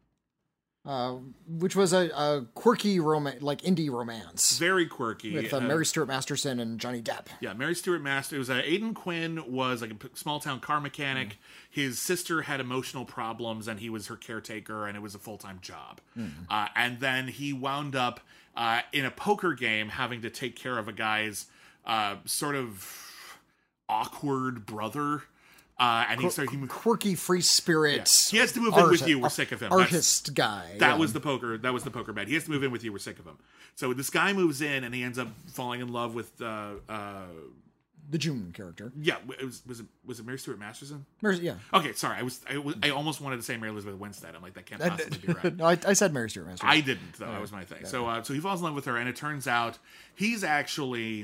Uh, which was a, a quirky romance, like indie romance. Very quirky. With uh, uh, Mary Stuart Masterson and Johnny Depp. Yeah, Mary Stuart Master. It was uh, Aidan Quinn was like a p- small town car mechanic. Mm. His sister had emotional problems, and he was her caretaker, and it was a full time job. Mm. Uh, and then he wound up uh, in a poker game, having to take care of a guy's uh, sort of awkward brother. Uh, and he started he moved, quirky free spirit. Yeah. He has to move in with you. We're sick of him. Artist That's, guy. That yeah. was the poker. That was the poker bet. He has to move in with you. We're sick of him. So this guy moves in, and he ends up falling in love with uh, uh, the June character. Yeah, it was was it was it Mary Stuart Masterson? Mary, yeah. Okay, sorry. I was I was I almost wanted to say Mary Elizabeth Winstead. I'm like, that can't possibly be right. No, I, I said Mary Stuart Masterson. I didn't though. That right. was my thing. Yeah. So uh, so he falls in love with her, and it turns out he's actually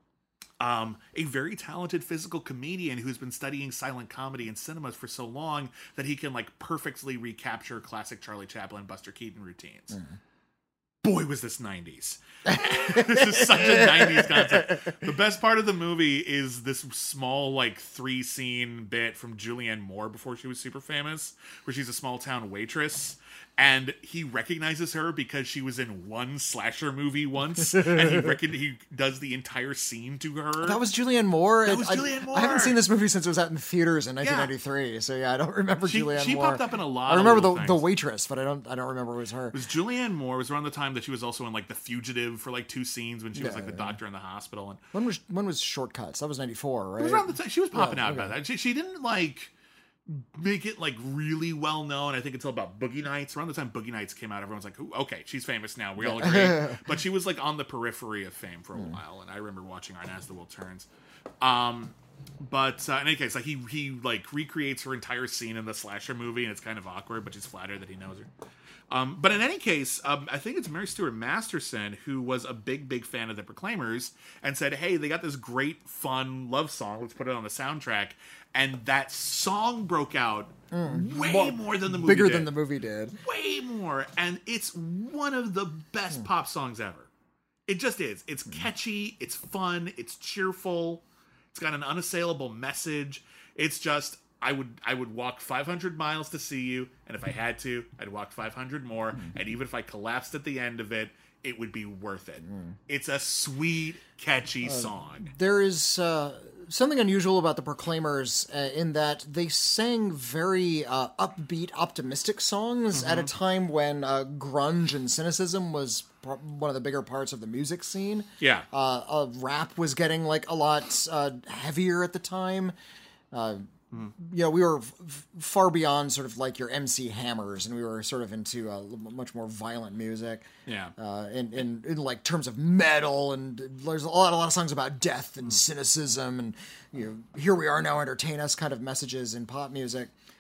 Um, a very talented physical comedian who's been studying silent comedy in cinemas for so long that he can like perfectly recapture classic Charlie Chaplin, Buster Keaton routines. Mm. Boy, was this nineties. This is such a nineties concept. The best part of the movie is this small like three scene bit from Julianne Moore before she was super famous, where she's a small town waitress. And he recognizes her because she was in one slasher movie once, and he reckon he does the entire scene to her. That was Julianne Moore. That was I, Julianne Moore. I haven't seen this movie since it was out in theaters in nineteen ninety-three, yeah. so yeah, I don't remember she, Julianne she Moore. She popped up in a lot. I remember of the things. the waitress, but I don't I don't remember it was her. It was Julianne Moore. It was around the time that she was also in like The Fugitive for like two scenes when she yeah, was like the yeah. doctor in the hospital. And when was when was Shortcuts? That was ninety-four, right? It was around the time she was popping yeah, out okay. about that. She, she didn't like make it like really well known, I think, until about Boogie Nights. Around the time Boogie Nights came out, everyone's like, okay, she's famous now. We all agree. But she was like on the periphery of fame for a mm. while, and I remember watching her on As the World Turns. Um, but uh, in any case, like he he like recreates her entire scene in the slasher movie, and it's kind of awkward, but she's flattered that he knows her. Um, but in any case, um, I think it's Mary Stuart Masterson who was a big, big fan of the Proclaimers and said, hey, they got this great, fun love song. Let's put it on the soundtrack. And that song broke out mm. way more, more than the movie bigger did. than the movie did. Way more. And it's one of the best mm. pop songs ever. It just is. It's mm. catchy. It's fun. It's cheerful. It's got an unassailable message. It's just... I would I would walk five hundred miles to see you, and if I had to, I'd walk five hundred more, mm. and even if I collapsed at the end of it, it would be worth it. Mm. It's a sweet, catchy uh, song. There is uh, something unusual about the Proclaimers uh, in that they sang very uh, upbeat, optimistic songs mm-hmm. at a time when uh, grunge and cynicism was one of the bigger parts of the music scene. Yeah. Uh, uh, rap was getting like a lot uh, heavier at the time. Uh Mm. You know, we were f- far beyond sort of like your M C Hammers, and we were sort of into uh, much more violent music. Yeah. Uh, in, in, in like terms of metal, and there's a lot, a lot of songs about death and mm. cynicism, and you know, here we are now, entertain us kind of messages in pop music.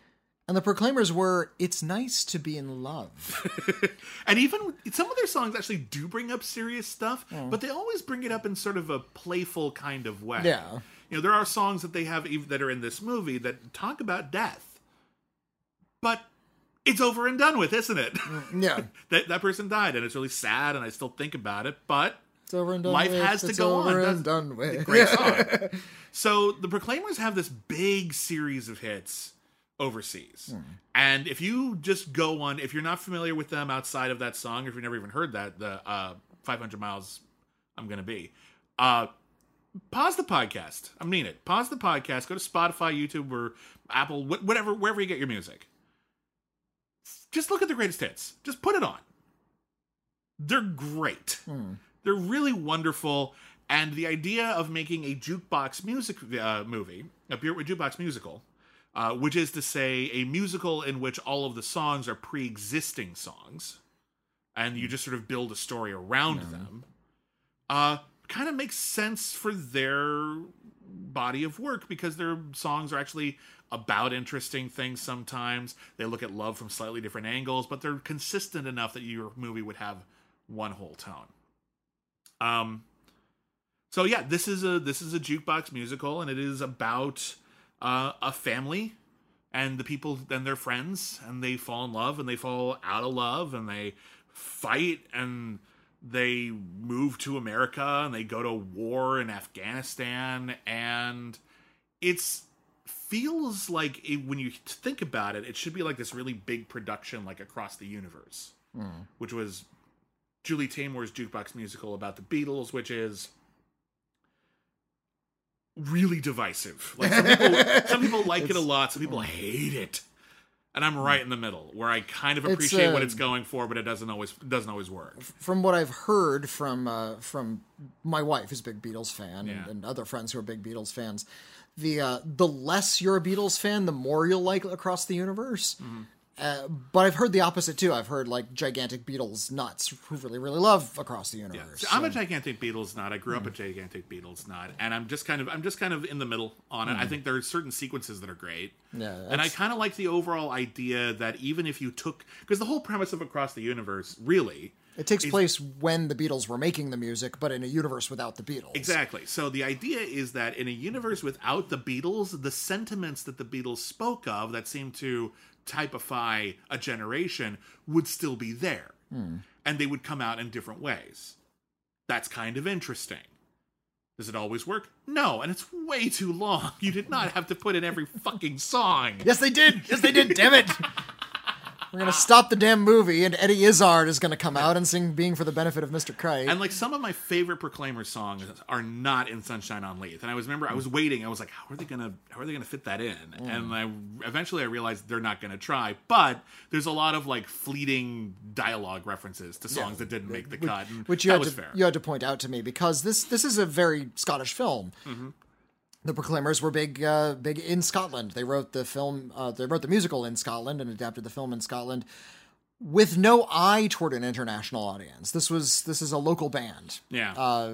And the Proclaimers were, it's nice to be in love. And even some of their songs actually do bring up serious stuff, Mm. but they always bring it up in sort of a playful kind of way. Yeah. You know, there are songs that they have ev- that are in this movie that talk about death. But it's over and done with, isn't it? Yeah. that that person died, and it's really sad, and I still think about it, but It's over and done life with. has to it's go over on. and done with. Great song. So the Proclaimers have this big series of hits overseas. Hmm. And if you just go on, if you're not familiar with them outside of that song, or if you've never even heard that, the uh, five hundred miles I'm Gonna Be, uh, pause the podcast. I mean it. Pause the podcast, go to Spotify, YouTube, or Apple, wh- whatever, wherever you get your music. Just look at the greatest hits. Just put it on. They're great. Hmm. They're really wonderful. And the idea of making a jukebox music uh, movie, a bu- a jukebox musical, uh, which is to say a musical in which all of the songs are pre-existing songs, and you just sort of build a story around them, uh, kind of makes sense for their body of work, because their songs are actually about interesting things sometimes. They look at love from slightly different angles, but they're consistent enough that your movie would have one whole tone. Um, so yeah, this is a this is a jukebox musical, and it is about uh, a family and the people and their friends, and they fall in love and they fall out of love and they fight and they move to America and they go to war in Afghanistan, and it's feels like it, when you think about it, it should be like this really big production, like Across the Universe, Mm. which was Julie Taymor's jukebox musical about the Beatles, which is really divisive. Like some people, some people like it a lot, some people hate it, and I'm right in the middle, where I kind of It's, appreciate what uh, it's going for, but it doesn't always doesn't always work. From what I've heard from uh, from my wife, who's a big Beatles fan, Yeah. and, and other friends who are big Beatles fans, the uh, the less you're a Beatles fan, the more you'll like Across the Universe. Mm-hmm. Uh, but I've heard the opposite too. I've heard like gigantic Beatles nuts who really really love Across the Universe. See, I'm a So- gigantic Beatles nut. I grew up a gigantic Beatles nut, and I'm just kind of I'm just kind of in the middle on it. I think there are certain sequences that are great, Yeah, and I that's- kind of like the overall idea that even if you took, because the whole premise of Across the Universe really It takes is- place when the Beatles were making the music, but in a universe without the Beatles. Exactly. So the idea is that in a universe without the Beatles, the sentiments that the Beatles spoke of that seem to typify a generation would still be there. Hmm. And they would come out in different ways. That's kind of interesting. Does it always work? No, and it's way too long. You did not have to put in every fucking song. Yes, they did. Yes, they did. Damn it. We're gonna stop the damn movie, and Eddie Izzard is gonna come out and sing "Being for the Benefit of Mister Kite." And like some of my favorite Proclaimers songs are not in Sunshine on Leith. And I was remember I was waiting. I was like, how are they gonna how are they gonna fit that in? Mm. And I eventually I realized they're not gonna try. But there's a lot of like fleeting dialogue references to songs Yeah. that didn't make the Which- cut. And which you that had was to fair. you had to point out to me, because this this is a very Scottish film. Mm-hmm. The Proclaimers were big uh, big in Scotland. They wrote the film. Uh, they wrote the musical in Scotland and adapted the film in Scotland, with no eye toward an international audience. This was this is a local band. Yeah. Uh,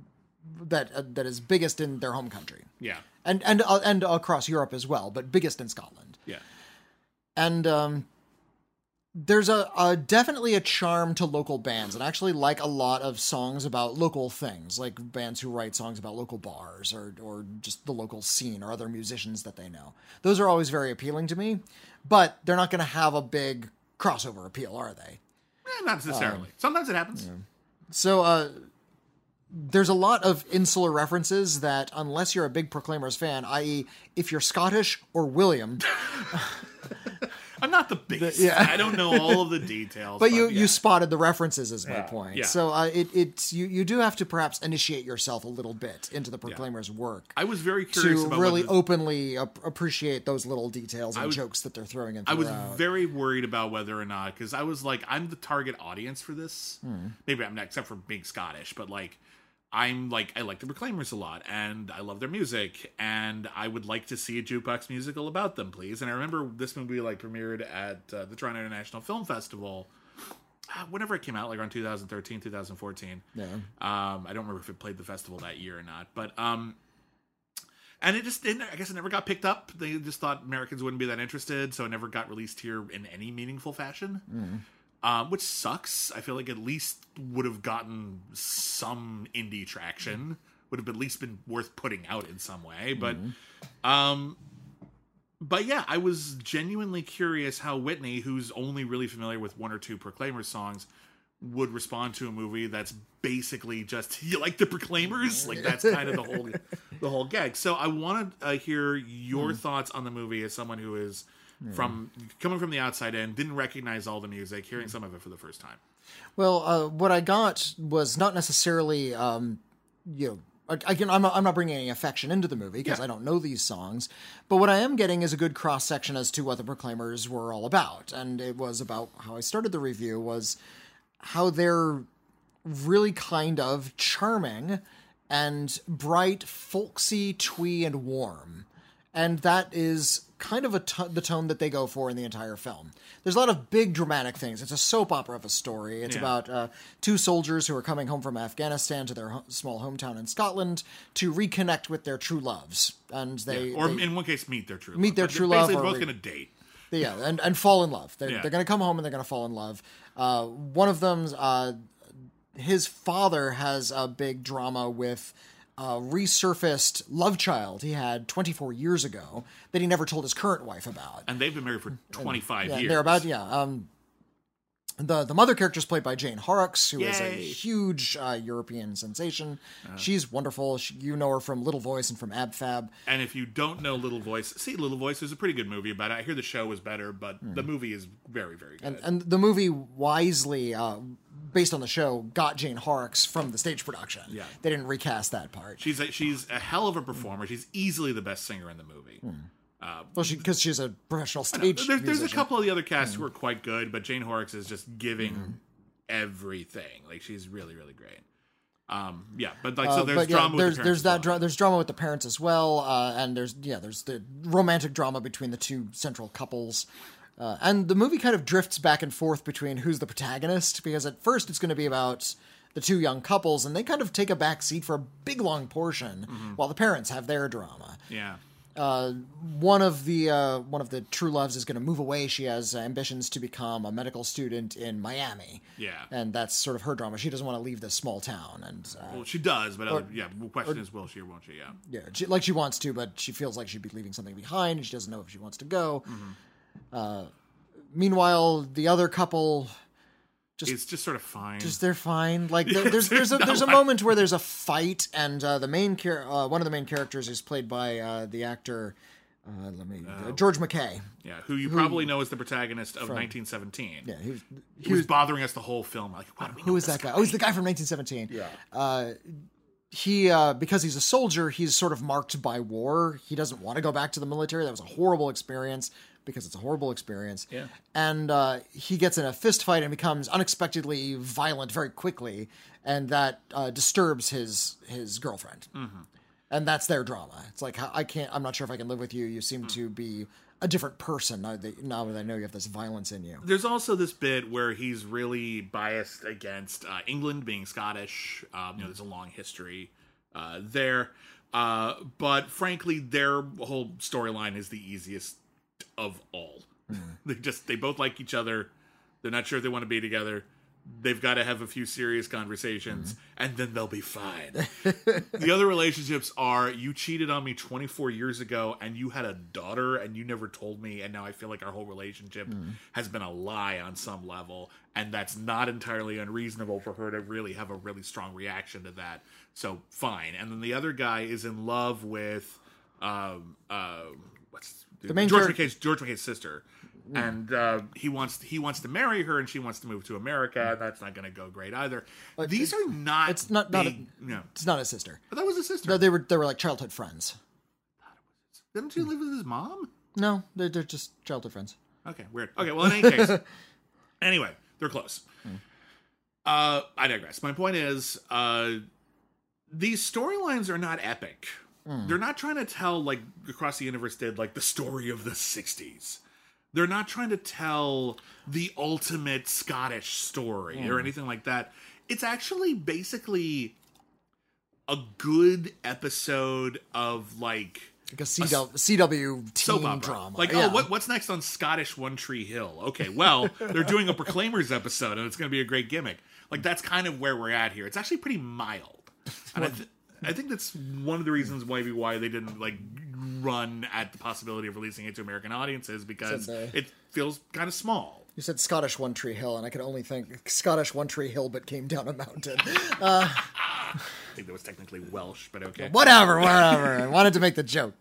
that uh, that is biggest in their home country. Yeah. And and uh, and across Europe as well, but biggest in Scotland. Yeah. And um, there's a, a definitely a charm to local bands, and I actually like a lot of songs about local things, like bands who write songs about local bars or or just the local scene or other musicians that they know. Those are always very appealing to me, but they're not going to have a big crossover appeal, are they? Eh, not necessarily. Um, Sometimes it happens. So uh, there's a lot of insular references that, unless you're a big Proclaimers fan, that is, if you're Scottish or William. I'm not the biggest. Yeah. I don't know all of the details. But you, yeah. you spotted the references, is my Yeah, point. yeah. So uh, it it's you, you do have to perhaps initiate yourself a little bit into the Proclaimers' work. I was very curious to about really whether- openly ap- appreciate those little details and I was- jokes that they're throwing in. I was throughout. very worried about whether or not, because I was like, I'm the target audience for this. Hmm. Maybe I'm not, except for being Scottish, but like, I'm like, I like the Proclaimers a lot, and I love their music, and I would like to see a jukebox musical about them, please. And I remember this movie like premiered at uh, the Toronto International Film Festival, uh, whenever it came out, like around two thousand thirteen, two thousand fourteen. Yeah. Um, I don't remember if it played the festival that year or not, but um, And it just, it, I guess it never got picked up. They just thought Americans wouldn't be that interested, so it never got released here in any meaningful fashion. Mm. Um, which sucks. I feel like at least would have gotten some indie traction. Would have at least been worth putting out in some way. But, mm. um, but yeah, I was genuinely curious how Whitney, who's only really familiar with one or two Proclaimers songs, would respond to a movie that's basically just, you like the Proclaimers? Like, that's kind of the whole the whole gag. So I want to uh, hear your mm. thoughts on the movie as someone who is mm. from coming from the outside in, didn't recognize all the music, hearing some of it for the first time. Well, uh, what I got was not necessarily, um, you know, Again, I'm not, I'm not bringing any affection into the movie because yeah. I don't know these songs. But what I am getting is a good cross-section as to what the Proclaimers were all about. And it was about how I started the review was how they're really kind of charming and bright, folksy, twee, and warm. And that is kind of a t- the tone that they go for in the entire film. There's a lot of big dramatic things. It's a soap opera of a story. It's yeah. about uh, two soldiers who are coming home from Afghanistan to their ho- small hometown in Scotland to reconnect with their true loves. And they, yeah. Or they, in one case, meet their true love. Meet their true love. Basically, or both going to date. Yeah, and, and fall in love. They're, yeah. they're going to come home and they're going to fall in love. Uh, one of them, uh, his father has a big drama with a resurfaced love child he had twenty-four years ago that he never told his current wife about. And they've been married for twenty-five and, yeah, years. They're about, yeah. Um, the the mother character is played by Jane Horrocks, who Yay. is a huge uh, European sensation. Uh, She's wonderful. She, you know her from Little Voice and from Ab Fab. And if you don't know Little Voice, see Little Voice is a pretty good movie about it. I hear the show was better, but mm. the movie is very, very good. And, and the movie wisely, uh, based on the show, got Jane Horrocks from the stage production. Yeah. They didn't recast that part. She's a, she's a hell of a performer. She's easily the best singer in the movie. Mm. Uh, well, she because she's a professional stage there's, musician. There's a couple of the other casts mm. who are quite good, but Jane Horrocks is just giving mm. everything. Like, she's really, really great. Um, yeah, but like so, there's uh, drama. Yeah, there's with the there's that well. dra- there's drama with the parents as well, uh, and there's yeah there's the romantic drama between the two central couples. Uh, and the movie kind of drifts back and forth between who's the protagonist, because at first it's going to be about the two young couples, and they kind of take a back seat for a big, long portion, mm-hmm. while the parents have their drama. Yeah. Uh, one of the uh, one of the true loves is going to move away. She has ambitions to become a medical student in Miami. Yeah. And that's sort of her drama. She doesn't want to leave this small town. And uh, well, she does, but or, other, yeah, the question or, is, will she or won't she? Yeah. Yeah, she, like she wants to, but she feels like she'd be leaving something behind, and she doesn't know if she wants to go. Mm-hmm. Uh, meanwhile, the other couple, just it's just sort of fine. Just they're fine. Like there, there's there's a there's a moment where there's a fight, and uh, the main char- uh, one of the main characters is played by uh, the actor. Uh, let me uh, George McKay. Yeah, who you who, probably know as the protagonist of from, nineteen seventeen. Yeah, he was, he, he was, was bothering us the whole film. Like, why do we who is that guy? guy? Oh, he's the guy from nineteen seventeen. Yeah. Uh, he uh, because he's a soldier, he's sort of marked by war. He doesn't want to go back to the military. That was a horrible experience. Because it's a horrible experience. Yeah. And uh, he gets in a fist fight and becomes unexpectedly violent very quickly, and that uh, disturbs his his girlfriend. Mm-hmm. And that's their drama. It's like, I can't, I'm not sure if I can live with you. You seem mm. to be a different person now that, now that I know you have this violence in you. There's also this bit where he's really biased against uh, England being Scottish. Um, you know, there's a long history uh, there. Uh, but frankly, their whole storyline is the easiest of all. Mm. They just they both like each other. They're not sure if they want to be together. They've got to have a few serious conversations, mm. and then they'll be fine. The other relationships are, you cheated on me twenty-four years ago, and you had a daughter, and you never told me, and now I feel like our whole relationship mm. has been a lie on some level, and that's not entirely unreasonable for her to really have a really strong reaction to that. So fine. And then the other guy is in love with um uh what's the main George char- McKay's George McKay's sister. Mm. And uh, he wants he wants to marry her, and she wants to move to America. And that's not going to go great either. But these are not. It's not. Big, not a, no. It's not his sister. But that was his sister. No, they were they were like childhood friends. Didn't she live with his mom? No, they're, they're just childhood friends. Okay, weird. Okay, well, in any case, anyway, they're close. Mm. Uh, I digress. My point is, uh, these storylines are not epic. Mm. They're not trying to tell, like Across the Universe did, like the story of the sixties. They're not trying to tell the ultimate Scottish story mm. or anything like that. It's actually basically a good episode of like like a C W, C W soap teen opera drama. like yeah. oh what, what's next on Scottish One Tree Hill? Okay, well they're doing a Proclaimers episode and it's going to be a great gimmick. Like that's kind of where we're at here. It's actually pretty mild, and I, th- I think that's one of the reasons maybe why they didn't like run at the possibility of releasing it to American audiences, because they- it feels kind of small. You said Scottish One Tree Hill, and I could only think Scottish One Tree Hill, but came down a mountain. Uh, I think that was technically Welsh, but okay. Whatever, whatever. I wanted to make the joke.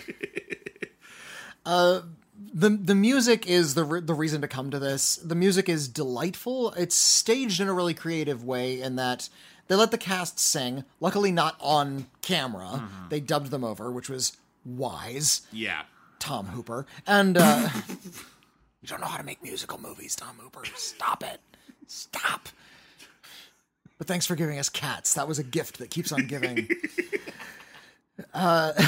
Uh, the the music is the re- the reason to come to this. The music is delightful. It's staged in a really creative way in that they let the cast sing. Luckily, not on camera. Mm-hmm. They dubbed them over, which was wise. Yeah. Tom Hooper. And uh, you don't know how to make musical movies, Tom Hooper. Stop it. Stop. But thanks for giving us cats. That was a gift that keeps on giving. uh,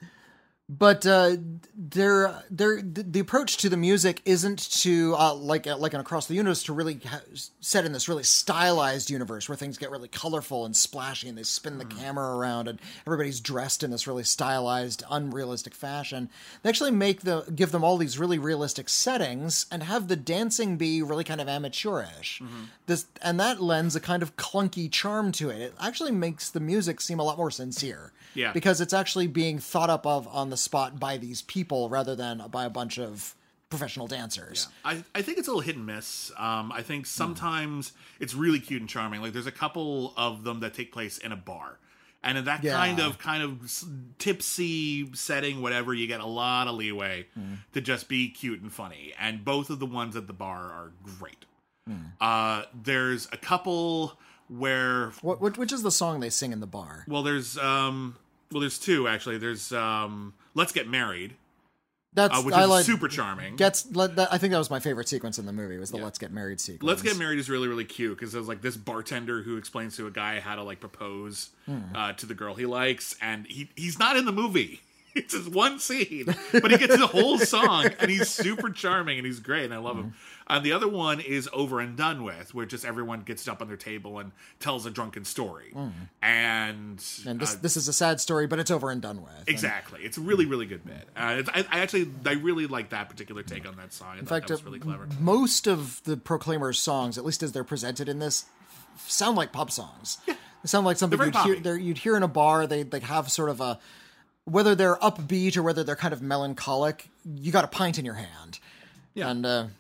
but uh, they're, they're, the approach to the music isn't to, uh, like like an Across the Universe, to really ha- set in this really stylized universe where things get really colorful and splashy and they spin the mm. camera around and everybody's dressed in this really stylized, unrealistic fashion. They actually make the give them all these really realistic settings and have the dancing be really kind of amateurish. Mm-hmm. This and that lends a kind of clunky charm to it. It actually makes the music seem a lot more sincere. Yeah. Because it's actually being thought up of on the spot by these people rather than by a bunch of professional dancers. Yeah. I, I think it's a little hit and miss. Um, I think sometimes mm. it's really cute and charming. Like there's a couple of them that take place in a bar. And in that yeah. kind of kind of tipsy setting, whatever, you get a lot of leeway mm. to just be cute and funny. And both of the ones at the bar are great. Mm. Uh, there's a couple where what, what which is the song they sing in the bar? Well, there's um, well, there's two actually. There's um, "Let's Get Married." That's uh, which I is like, super charming. Gets that, I think that was my favorite sequence in the movie. Was the yeah. "Let's Get Married" sequence. "Let's Get Married" is really really cute because there's like this bartender who explains to a guy how to like propose hmm. uh, to the girl he likes, and he he's not in the movie. It's just one scene, but he gets the whole song, and he's super charming, and he's great, and I love mm. him. And the other one is Over and Done With, where just everyone gets up on their table and tells a drunken story. Mm. And and this uh, this is a sad story, but it's over and done with. Exactly. And, it's a really, really good bit. Uh, it's, I, I actually, I really like that particular take on that song. I in thought fact, that was really clever. Most of the Proclaimers songs, at least as they're presented in this, sound like pub songs. Yeah. They sound like something you'd hear, you'd hear in a bar. They, they have sort of a... Whether they're upbeat or whether they're kind of melancholic, you got a pint in your hand. Yeah. And... Uh,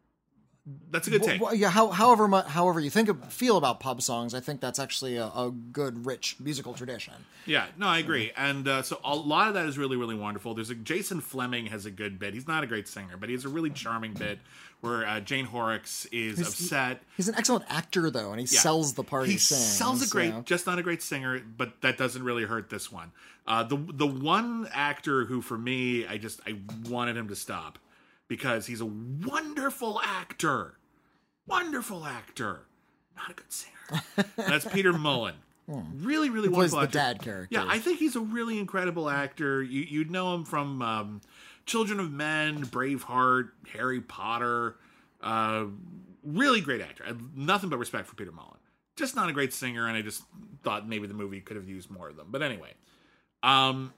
That's a good take. W- yeah. How, however, mu- however you think of, feel about pub songs, I think that's actually a, a good, rich musical tradition. Yeah. No, I agree. And uh, so a lot of that is really, really wonderful. There's a Jason Fleming has a good bit. He's not a great singer, but he has a really charming bit where uh, Jane Horrocks is he's, upset. He's an excellent actor, though, and he yeah. sells the part he, he sings. He sells it great, so. just not a great singer. But that doesn't really hurt this one. Uh, the the one actor who, for me, I just I wanted him to stop because he's a wonderful actor. Wonderful actor, not a good singer. That's Peter Mullen. Hmm. Really, really he wonderful plays actor. the dad character. Yeah, I think he's a really incredible actor. You, you'd know him from um, Children of Men, Braveheart, Harry Potter. Uh, really great actor. I have nothing but respect for Peter Mullen. Just not a great singer, and I just thought maybe the movie could have used more of them. But anyway. Um,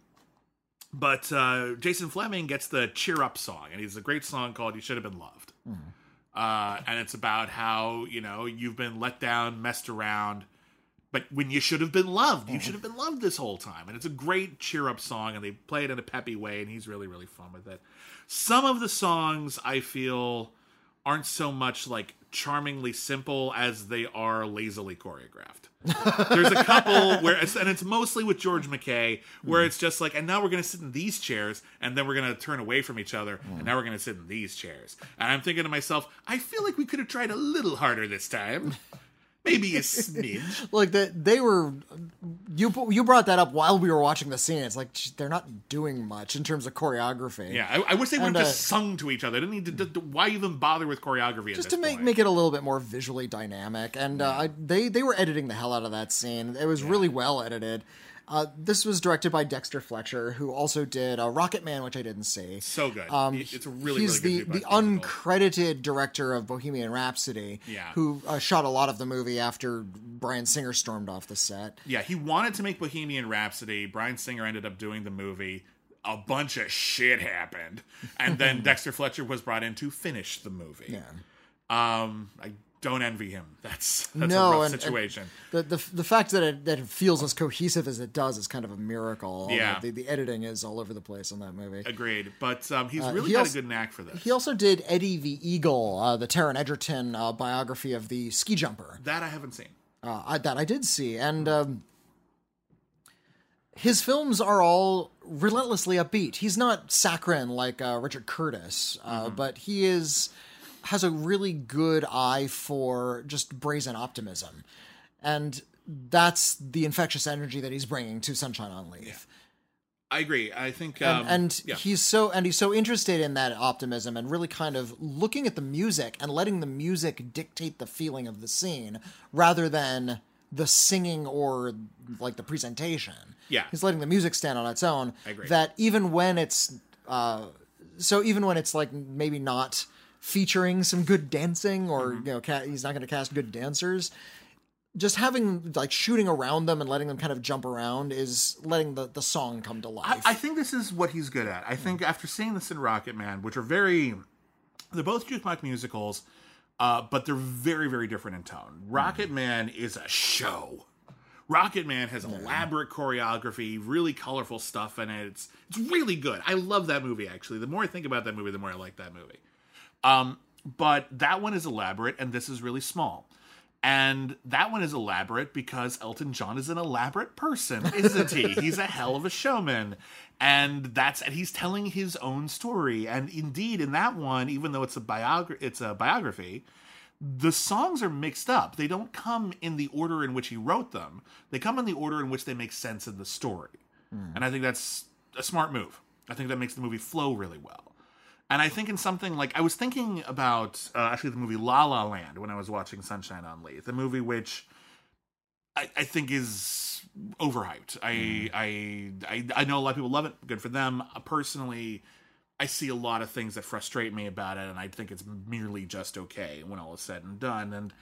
but uh, Jason Fleming gets the cheer up song, and he's a great song called "You Should Have Been Loved." Mm. Uh, and it's about how, you know, you've been let down, messed around, but when you should have been loved, you should have been loved this whole time. And it's a great cheer up song, and they play it in a peppy way, and he's really, really fun with it. Some of the songs I feel aren't so much like charmingly simple as they are lazily choreographed. There's a couple where, it's, and it's mostly with George McKay, where mm. it's just like, and now we're going to sit in these chairs, and then we're going to turn away from each other, mm. and now we're going to sit in these chairs. And I'm thinking to myself, I feel like we could have tried a little harder this time. Maybe a smidge. Like that, they were. You you brought that up while we were watching the scene. It's like they're not doing much in terms of choreography. Yeah, I, I wish they would have and, just uh, sung to each other. They didn't need to, to, why even bother with choreography? Just at this to make point? make it a little bit more visually dynamic. And uh, I, they they were editing the hell out of that scene. It was yeah. really well edited. Uh, this was directed by Dexter Fletcher, who also did uh, Rocket Man, which I didn't see. So good. Um, it's a really, he's really the, good the musical. uncredited director of Bohemian Rhapsody, Yeah. who uh, shot a lot of the movie after Bryan Singer stormed off the set. Yeah, he wanted to make Bohemian Rhapsody. Bryan Singer ended up doing the movie. A bunch of shit happened. And then Dexter Fletcher was brought in to finish the movie. Yeah. Um, I don't envy him. That's that's no, a rough and, situation. And the, the the fact that it, that it feels as cohesive as it does is kind of a miracle. Yeah. The, the editing is all over the place on that movie. Agreed. But um, he's Uh, really he got also- a good knack for this. He also did Eddie the Eagle, uh, the Taron Egerton uh, biography of the ski jumper. That I haven't seen. Uh, I, that I did see. And um, his films are all relentlessly upbeat. He's not saccharine like uh, Richard Curtis, uh, Mm-hmm. but he is has a really good eye for just brazen optimism. And that's the infectious energy that he's bringing to Sunshine on Leith. I agree. I think, And, um, and yeah. he's so and he's so interested in that optimism and really kind of looking at the music and letting the music dictate the feeling of the scene rather than the singing or like the presentation. Yeah. He's letting the music stand on its own. I agree. That even when it's uh, so even when it's like maybe not featuring some good dancing or Mm-hmm. you know ca- he's not going to cast good dancers. Just having like shooting around them and letting them kind of jump around is letting the, the song come to life. I, I think this is what he's good at. I think after seeing this in Rocket Man, which are very, they're both jukebox musicals, uh, but they're very, very different in tone. Rocket Man is a show. Rocket Man has elaborate choreography, really colorful stuff in it. It's it's really good. I love that movie, actually. The more I think about that movie, the more I like that movie. Um, but that one is elaborate, and this is really small. And that one is elaborate because Elton John is an elaborate person, isn't he? He's a hell of a showman. And that's and he's telling his own story. And indeed, in that one, even though it's a biogra- it's a biography, the songs are mixed up. They don't come in the order in which he wrote them. They come in the order in which they make sense in the story. Mm. And I think that's a smart move. I think that makes the movie flow really well. And I think in something like, I was thinking about uh, actually the movie La La Land when I was watching Sunshine on Leith, a movie which I, I think is overhyped. I, Mm. I I I know a lot of people love it. Good for them. Uh, personally, I see a lot of things that frustrate me about it, and I think it's merely just okay when all is said and done. And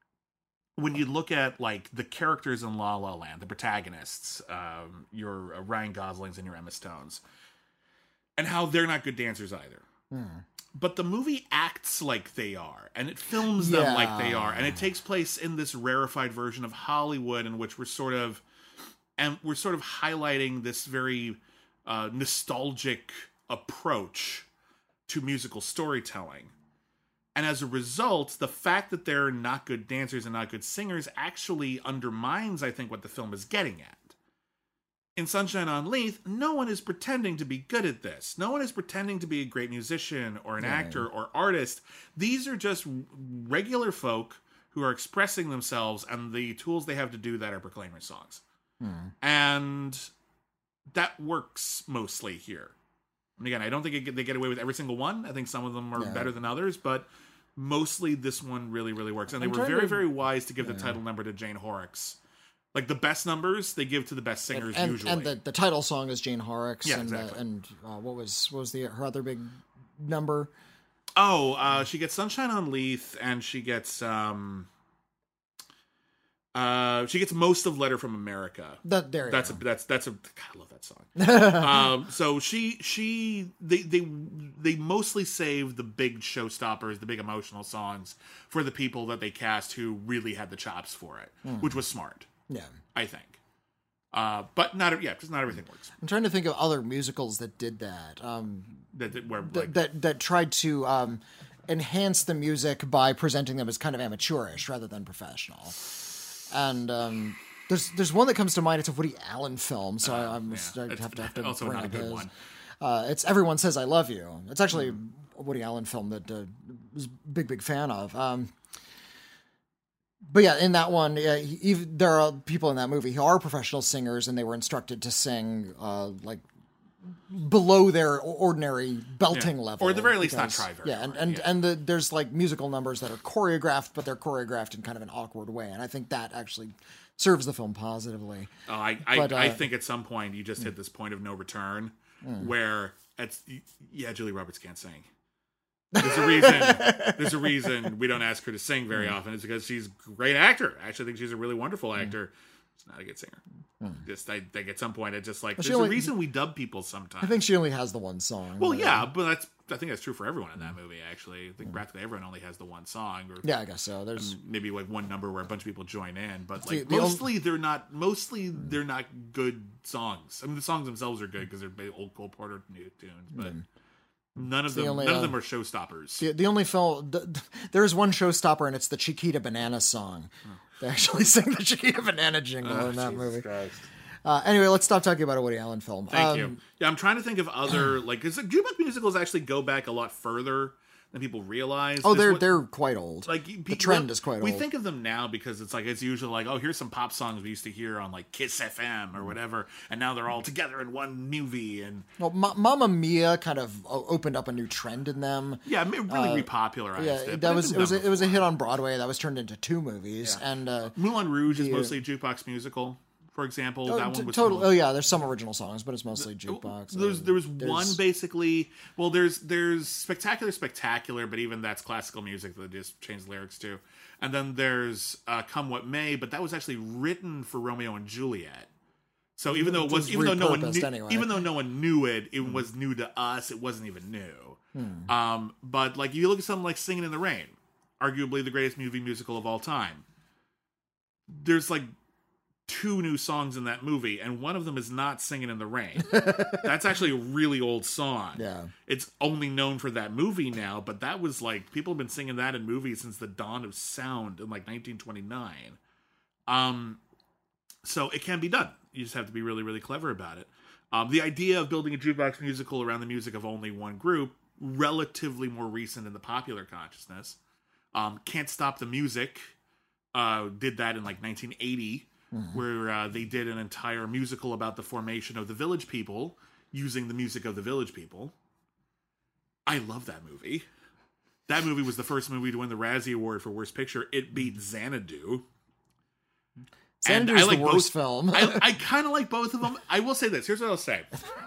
when you look at like the characters in La La Land, the protagonists, um, your uh, Ryan Goslings and your Emma Stones, and how they're not good dancers either. But the movie acts like they are, and it films them Yeah. like they are, and it takes place in this rarefied version of Hollywood in which we're sort of, and we're sort of highlighting this very uh, nostalgic approach to musical storytelling. And as a result, the fact that they're not good dancers and not good singers actually undermines, I think, what the film is getting at. In Sunshine on Leith, no one is pretending to be good at this. No one is pretending to be a great musician or an Yeah. actor or artist. These are just regular folk who are expressing themselves, and the tools they have to do that are proclaimer songs. Hmm. And that works mostly here. And again, I don't think it, they get away with every single one. I think some of them are Yeah. better than others, but mostly this one really, really works. And they I'm were trying very, to- very wise to give the yeah. title number to Jane Horrocks. Like, the best numbers, they give to the best singers and, usually. and the, the title song is Jane Horrocks. Yeah, and, exactly. uh, and uh, what was what was the her other big number? Oh, uh, she gets Sunshine on Leith, and she gets um, uh, she gets most of Letter from America. That there. you That's a go. that's that's a God, I love that song. um, so she she they they they mostly save the big showstoppers, the big emotional songs for the people that they cast who really had the chops for it, Mm. which was smart, Yeah. I think. Uh, but not yeah, because not everything works. I'm trying to think of other musicals that did that. Um, That, that where that, like, that that tried to um, enhance the music by presenting them as kind of amateurish rather than professional. And um, there's there's one that comes to mind. It's a Woody Allen film, so I, I'm yeah, I it's have to have to also bring not a up good his. one. Uh, it's Everyone Says I Love You. It's actually a Woody Allen film that uh, was a big big fan of. Um, but yeah, in that one, yeah, he, even, there are people in that movie who are professional singers, and they were instructed to sing uh, like below their ordinary belting Yeah. level, Or at the very least not because- try very yeah, and hard, and yeah. and the, there's like musical numbers that are choreographed, but they're choreographed in kind of an awkward way, and I think that actually serves the film positively. Oh, I I, But, uh, I think at some point you just hit this point of no return Mm. where it's yeah, Julie Roberts can't sing. There's a reason. There's a reason we don't ask her to sing very Mm. often. It's because she's a great actor. I actually think she's a really wonderful actor. She's not a good singer. Just I think at some point it's just like Well, she there's only- a reason we dub people sometimes. I think she only has the one song. Well, but, yeah, uh, but that's I think that's true for everyone in that movie. Actually, I think practically everyone only has the one song, or Yeah, I guess so. There's maybe like one number where a bunch of people join in, but The- like the ol- mostly they're not. Mostly they're not good songs. I mean, the songs themselves are good because they're ba- old Cole Porter new tunes, but none of the them only, none uh, of them are showstoppers. the, the only film. The, there is one showstopper, and it's the Chiquita Banana song. They actually sing the Chiquita Banana jingle Oh, in that Jesus movie. Christ. Uh, anyway, let's stop talking about a Woody Allen film. Thank Um, you. Yeah, I'm trying to think of other like because jukebox musicals actually go back a lot further than people realize. Oh, This they're one- they're quite old. Like the people- trend is quite we old. think of them now because it's like it's usually like, oh, here's some pop songs we used to hear on like Kiss F M or whatever, and now they're all together in one movie. And Well, Ma- Mamma Mia kind of o- opened up a new trend in them. yeah, it really Uh, repopularized Yeah, it. but that it's was been it was done a, it was a before. hit on Broadway that was turned into two movies, and uh, Moulin Rouge is the, uh, mostly a jukebox musical, for example. oh, that t- one was total. cool. Oh yeah, there's some original songs, but it's mostly jukebox. There's, Uh, there was there's- one basically. Well, there's there's spectacular, spectacular, but even that's classical music that they just changed lyrics to. And then there's uh, Come What May, but that was actually written for Romeo and Juliet. So even though it Which was, was even though no one repurposed knew, anyway. even though no one knew it, it was new to us. It wasn't even new. Hmm. Um, but like you look at something like Singing in the Rain, arguably the greatest movie musical of all time. There's like two new songs in that movie, and one of them is not Singing in the Rain. That's actually a really old song. Yeah. It's only known for that movie now, but that was like people have been singing that in movies since the dawn of sound in like nineteen twenty-nine. Um so it can be done. You just have to be really, really clever about it. Um, the idea of building a jukebox musical around the music of only one group, relatively more recent in the popular consciousness. Um, Can't Stop the Music uh, did that in like nineteen eighty, Mm-hmm. where uh, they did an entire musical about the formation of the Village People using the music of the Village People. I love that movie. That movie was the first movie to win the Razzie Award for Worst Picture. It beat Xanadu. And Xanadu's I like the worst both, film. I, I kind of like both of them. I will say this. Here's what I'll say.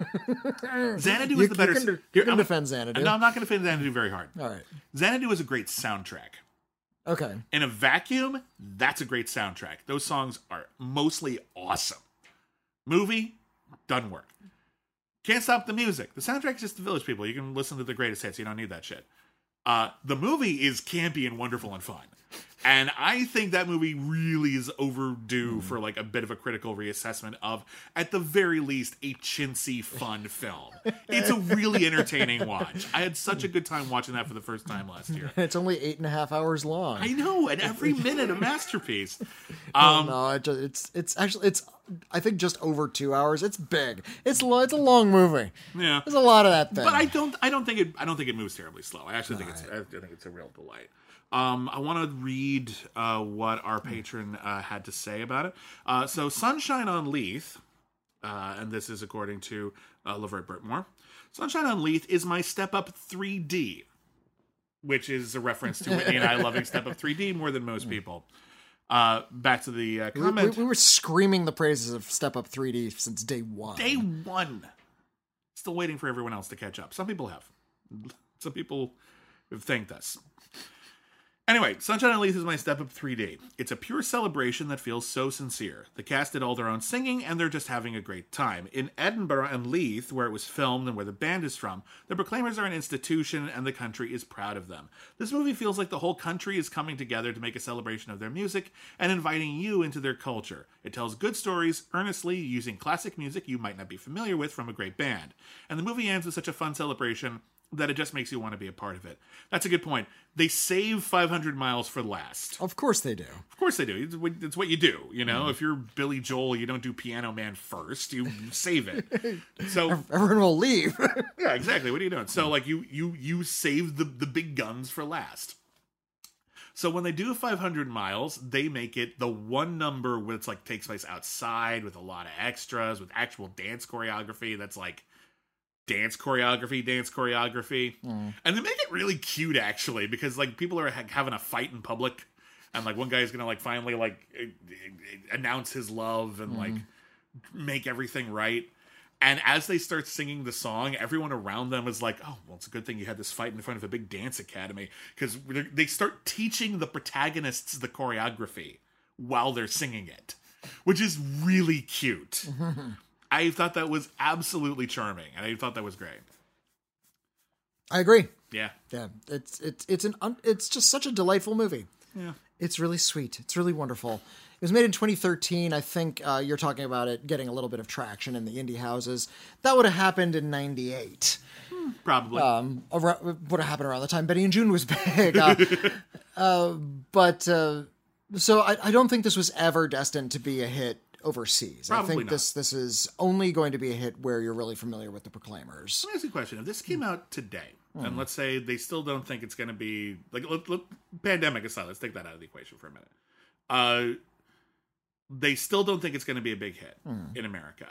Xanadu You- is the better. you can, de- Here, you can I'm- defend Xanadu. No, I'm not going to defend Xanadu very hard. All right. Xanadu is a great soundtrack. Okay. In a vacuum, that's a great soundtrack. Those songs are mostly awesome. Movie, doesn't work. Can't Stop the Music. The soundtrack is just the Village People. You can listen to the greatest hits. You don't need that shit. Uh, the movie is campy and wonderful and fun. And I think that movie really is overdue for like a bit of a critical reassessment of, at the very least, a chintzy, fun film. It's a really entertaining watch. I had such a good time watching that for the first time last year. It's only eight and a half hours long. I know, and every minute a masterpiece. Oh, Um, no, it just, it's it's actually it's I think just over two hours. It's big. It's lo- it's a long movie. Yeah, There's a lot of that thing. but I don't. I don't think it. I don't think it moves terribly slow. I actually think it's. I think it's a real delight. Um, I want to read uh, what our patron uh, had to say about it. Uh, so, Sunshine on Leith, uh, and this is according to uh, LeVert Burtmore. Sunshine on Leith is my Step Up three D, which is a reference to Whitney and I loving Step Up three D more than most people. Uh, back to the uh, We- comment. we, we were screaming the praises of Step Up three D since day one. Day one. Still waiting for everyone else to catch up. Some people have. Some people have thanked us. Anyway, Sunshine on Leith is my Step Up three D. It's a pure celebration that feels so sincere. The cast did all their own singing, and they're just having a great time. In Edinburgh and Leith, where it was filmed and where the band is from, the Proclaimers are an institution, and the country is proud of them. This movie feels like the whole country is coming together to make a celebration of their music and inviting you into their culture. It tells good stories, earnestly, using classic music you might not be familiar with from a great band. And the movie ends with such a fun celebration that it just makes you want to be a part of it. That's a good point. They save five hundred miles for last. Of course they do. Of course they do. It's what, it's what you do. You know, if you're Billy Joel, you don't do Piano Man first. You save it. So Everyone will leave. yeah, exactly. What are you doing? So like you you you save the the big guns for last. So when they do five hundred miles, they make it the one number where it's like takes place outside with a lot of extras, with actual dance choreography. That's like dance choreography, dance choreography. Mm. And they make it really cute, actually, because like people are ha- having a fight in public, and like one guy is gonna like finally like announce his love and mm-hmm. like make everything right. And as they start singing the song, everyone around them is like, oh, well, it's a good thing you had this fight in front of a big dance academy, because they start teaching the protagonists the choreography while they're singing it, which is really cute. I thought that was absolutely charming, and I thought that was great. I agree. Yeah. Yeah. It's it's it's an un, it's just such a delightful movie. Yeah. It's really sweet. It's really wonderful. It was made in twenty thirteen. I think uh, you're talking about it getting a little bit of traction in the indie houses. That would have happened in ninety-eight. Hmm, probably. Um, around, would have happened around the time Betty and June was big. Uh, uh, but uh, so I, I don't think this was ever destined to be a hit overseas. Probably I think not. this this is only going to be a hit where you're really familiar with the Proclaimers. Let me ask you a question. If this came out today, mm. and let's say they still don't think it's going to be, like, look, look, pandemic aside, let's take that out of the equation for a minute. Uh, they still don't think it's going to be a big hit mm. in America.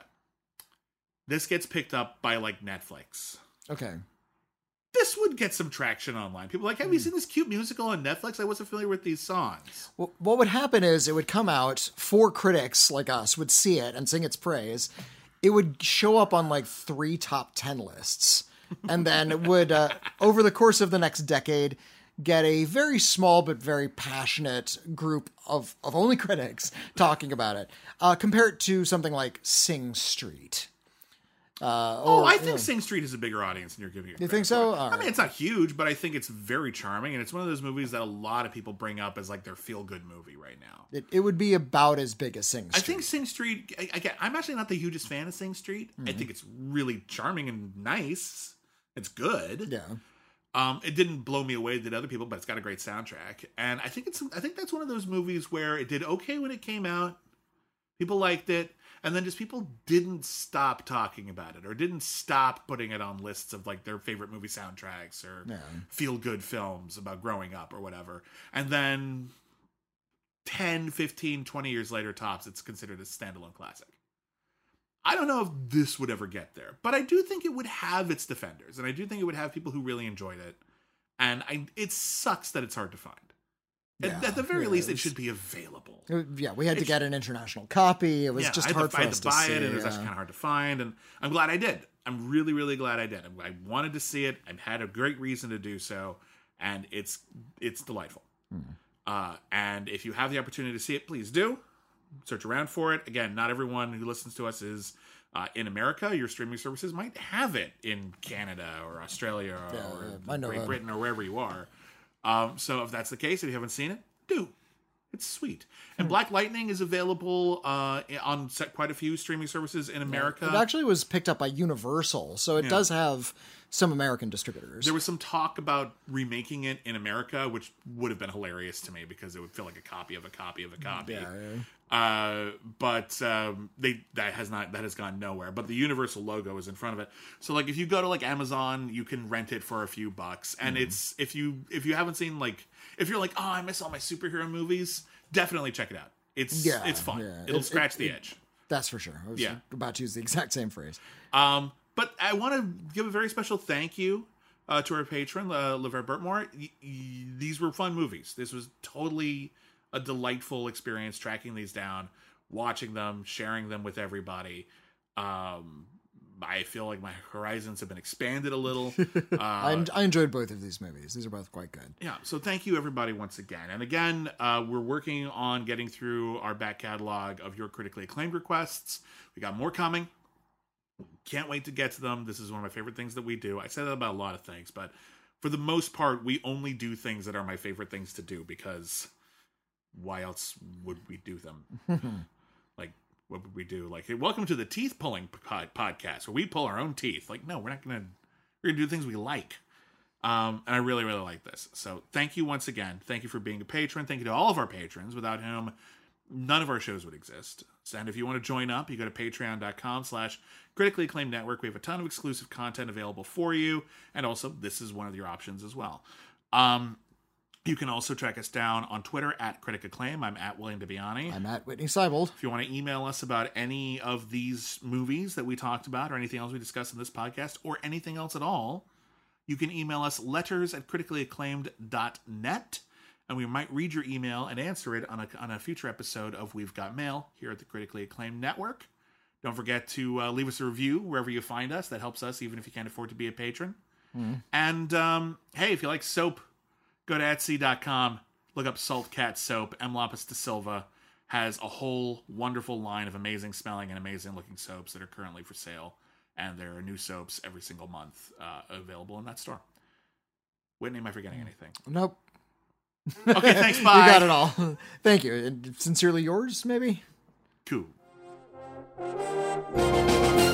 This gets picked up by, like, Netflix. Okay. This would get some traction online. People are like, have mm. you seen this cute musical on Netflix? I wasn't familiar with these songs. Well, what would happen is it would come out, four critics like us would see it and sing its praise. It would show up on like three top ten lists. And then it would, uh, over the course of the next decade, get a very small but very passionate group of, of only critics talking about it. Uh, compare it to something like Sing Street. Uh, or, oh, I think you know. Sing Street is a bigger audience than you're giving it. You think so? I mean, it's not huge, but I think it's very charming, and it's one of those movies that a lot of people bring up as like their feel-good movie right now. It, it would be about as big as Sing Street. I think Sing Street. I, I, I'm actually not the hugest fan of Sing Street. Mm-hmm. I think it's really charming and nice. It's good. Yeah. Um, it didn't blow me away that other people, but it's got a great soundtrack, and I think it's. I think that's one of those movies where it did okay when it came out. People liked it. And then just people didn't stop talking about it, or didn't stop putting it on lists of like their favorite movie soundtracks or yeah. feel good films about growing up or whatever. And then ten, fifteen, twenty years later tops, it's considered a standalone classic. I don't know if this would ever get there, but I do think it would have its defenders, and I do think it would have people who really enjoyed it. And I, it sucks that it's hard to find. Yeah, at, at the very yeah, least, it, was, it should be available. Yeah, we had to it get should, an international copy. It was yeah, just I hard to, for I us to buy to it, see, and it was yeah. actually kind of hard to find. And I'm glad I did. I'm really, really glad I did. I wanted to see it. I had a great reason to do so, and it's it's delightful. Hmm. Uh, and if you have the opportunity to see it, please do. Search around for it. Again, not everyone who listens to us is uh, in America. Your streaming services might have it in Canada or Australia or, yeah, or Great Britain or wherever you are. Um, so if that's the case, if you haven't seen it, do. It's sweet. And Black Lightning is available uh, on quite a few streaming services in America. It actually was picked up by Universal, so it yeah. does have some American distributors. There was some talk about remaking it in America, which would have been hilarious to me because it would feel like a copy of a copy of a copy. Yeah, yeah. Uh, but um, they that has not that has gone nowhere. But the Universal logo is in front of it. So like if you go to like Amazon, you can rent it for a few bucks. And mm. it's if you if you haven't seen like if you're like, oh, I miss all my superhero movies, definitely check it out. It's yeah, it's fun. Yeah. It'll it, scratch it, the it, edge. That's for sure. I was yeah. about to use the exact same phrase. Um, but I want to give a very special thank you uh, to our patron, uh, LeVar Burtmore. Y- y- these were fun movies. This was totally a delightful experience tracking these down, watching them, sharing them with everybody. Um, I feel like my horizons have been expanded a little. Uh, I, I enjoyed both of these movies. These are both quite good. Yeah, so thank you everybody once again. And again, uh, we're working on getting through our back catalog of your critically acclaimed requests. We got more coming. Can't wait to get to them. This is one of my favorite things that we do. I say that about a lot of things, but for the most part, we only do things that are my favorite things to do because why else would we do them? Like, what would we do? Like, hey, welcome to the teeth pulling pod- podcast where we pull our own teeth. Like, no, we're not gonna. We're gonna do things we like. Um, and I really, really like this. So, thank you once again. Thank you for being a patron. Thank you to all of our patrons, without whom none of our shows would exist. And if you want to join up, you go to patreon dot com slash critically acclaimed network. We have a ton of exclusive content available for you, and also this is one of your options as well. Um. You can also track us down on Twitter at Critic Acclaim. I'm at William DeBiani. I'm at Whitney Seibold. If you want to email us about any of these movies that we talked about or anything else we discussed in this podcast or anything else at all, you can email us letters at critically acclaimed dot net. and we might read your email and answer it on a, on a future episode of We've Got Mail here at the Critically Acclaimed Network. Don't forget to uh, leave us a review wherever you find us. That helps us, even if you can't afford to be a patron. Mm. And, um, hey, if you like soap, go to Etsy dot com, look up Salt Cat Soap. M. Lapis de Silva has a whole wonderful line of amazing smelling and amazing looking soaps that are currently for sale. And there are new soaps every single month uh, available in that store. Whitney, am I forgetting anything? Nope. Okay, thanks, bye. You got it all. Thank you. And sincerely yours, maybe? Cool.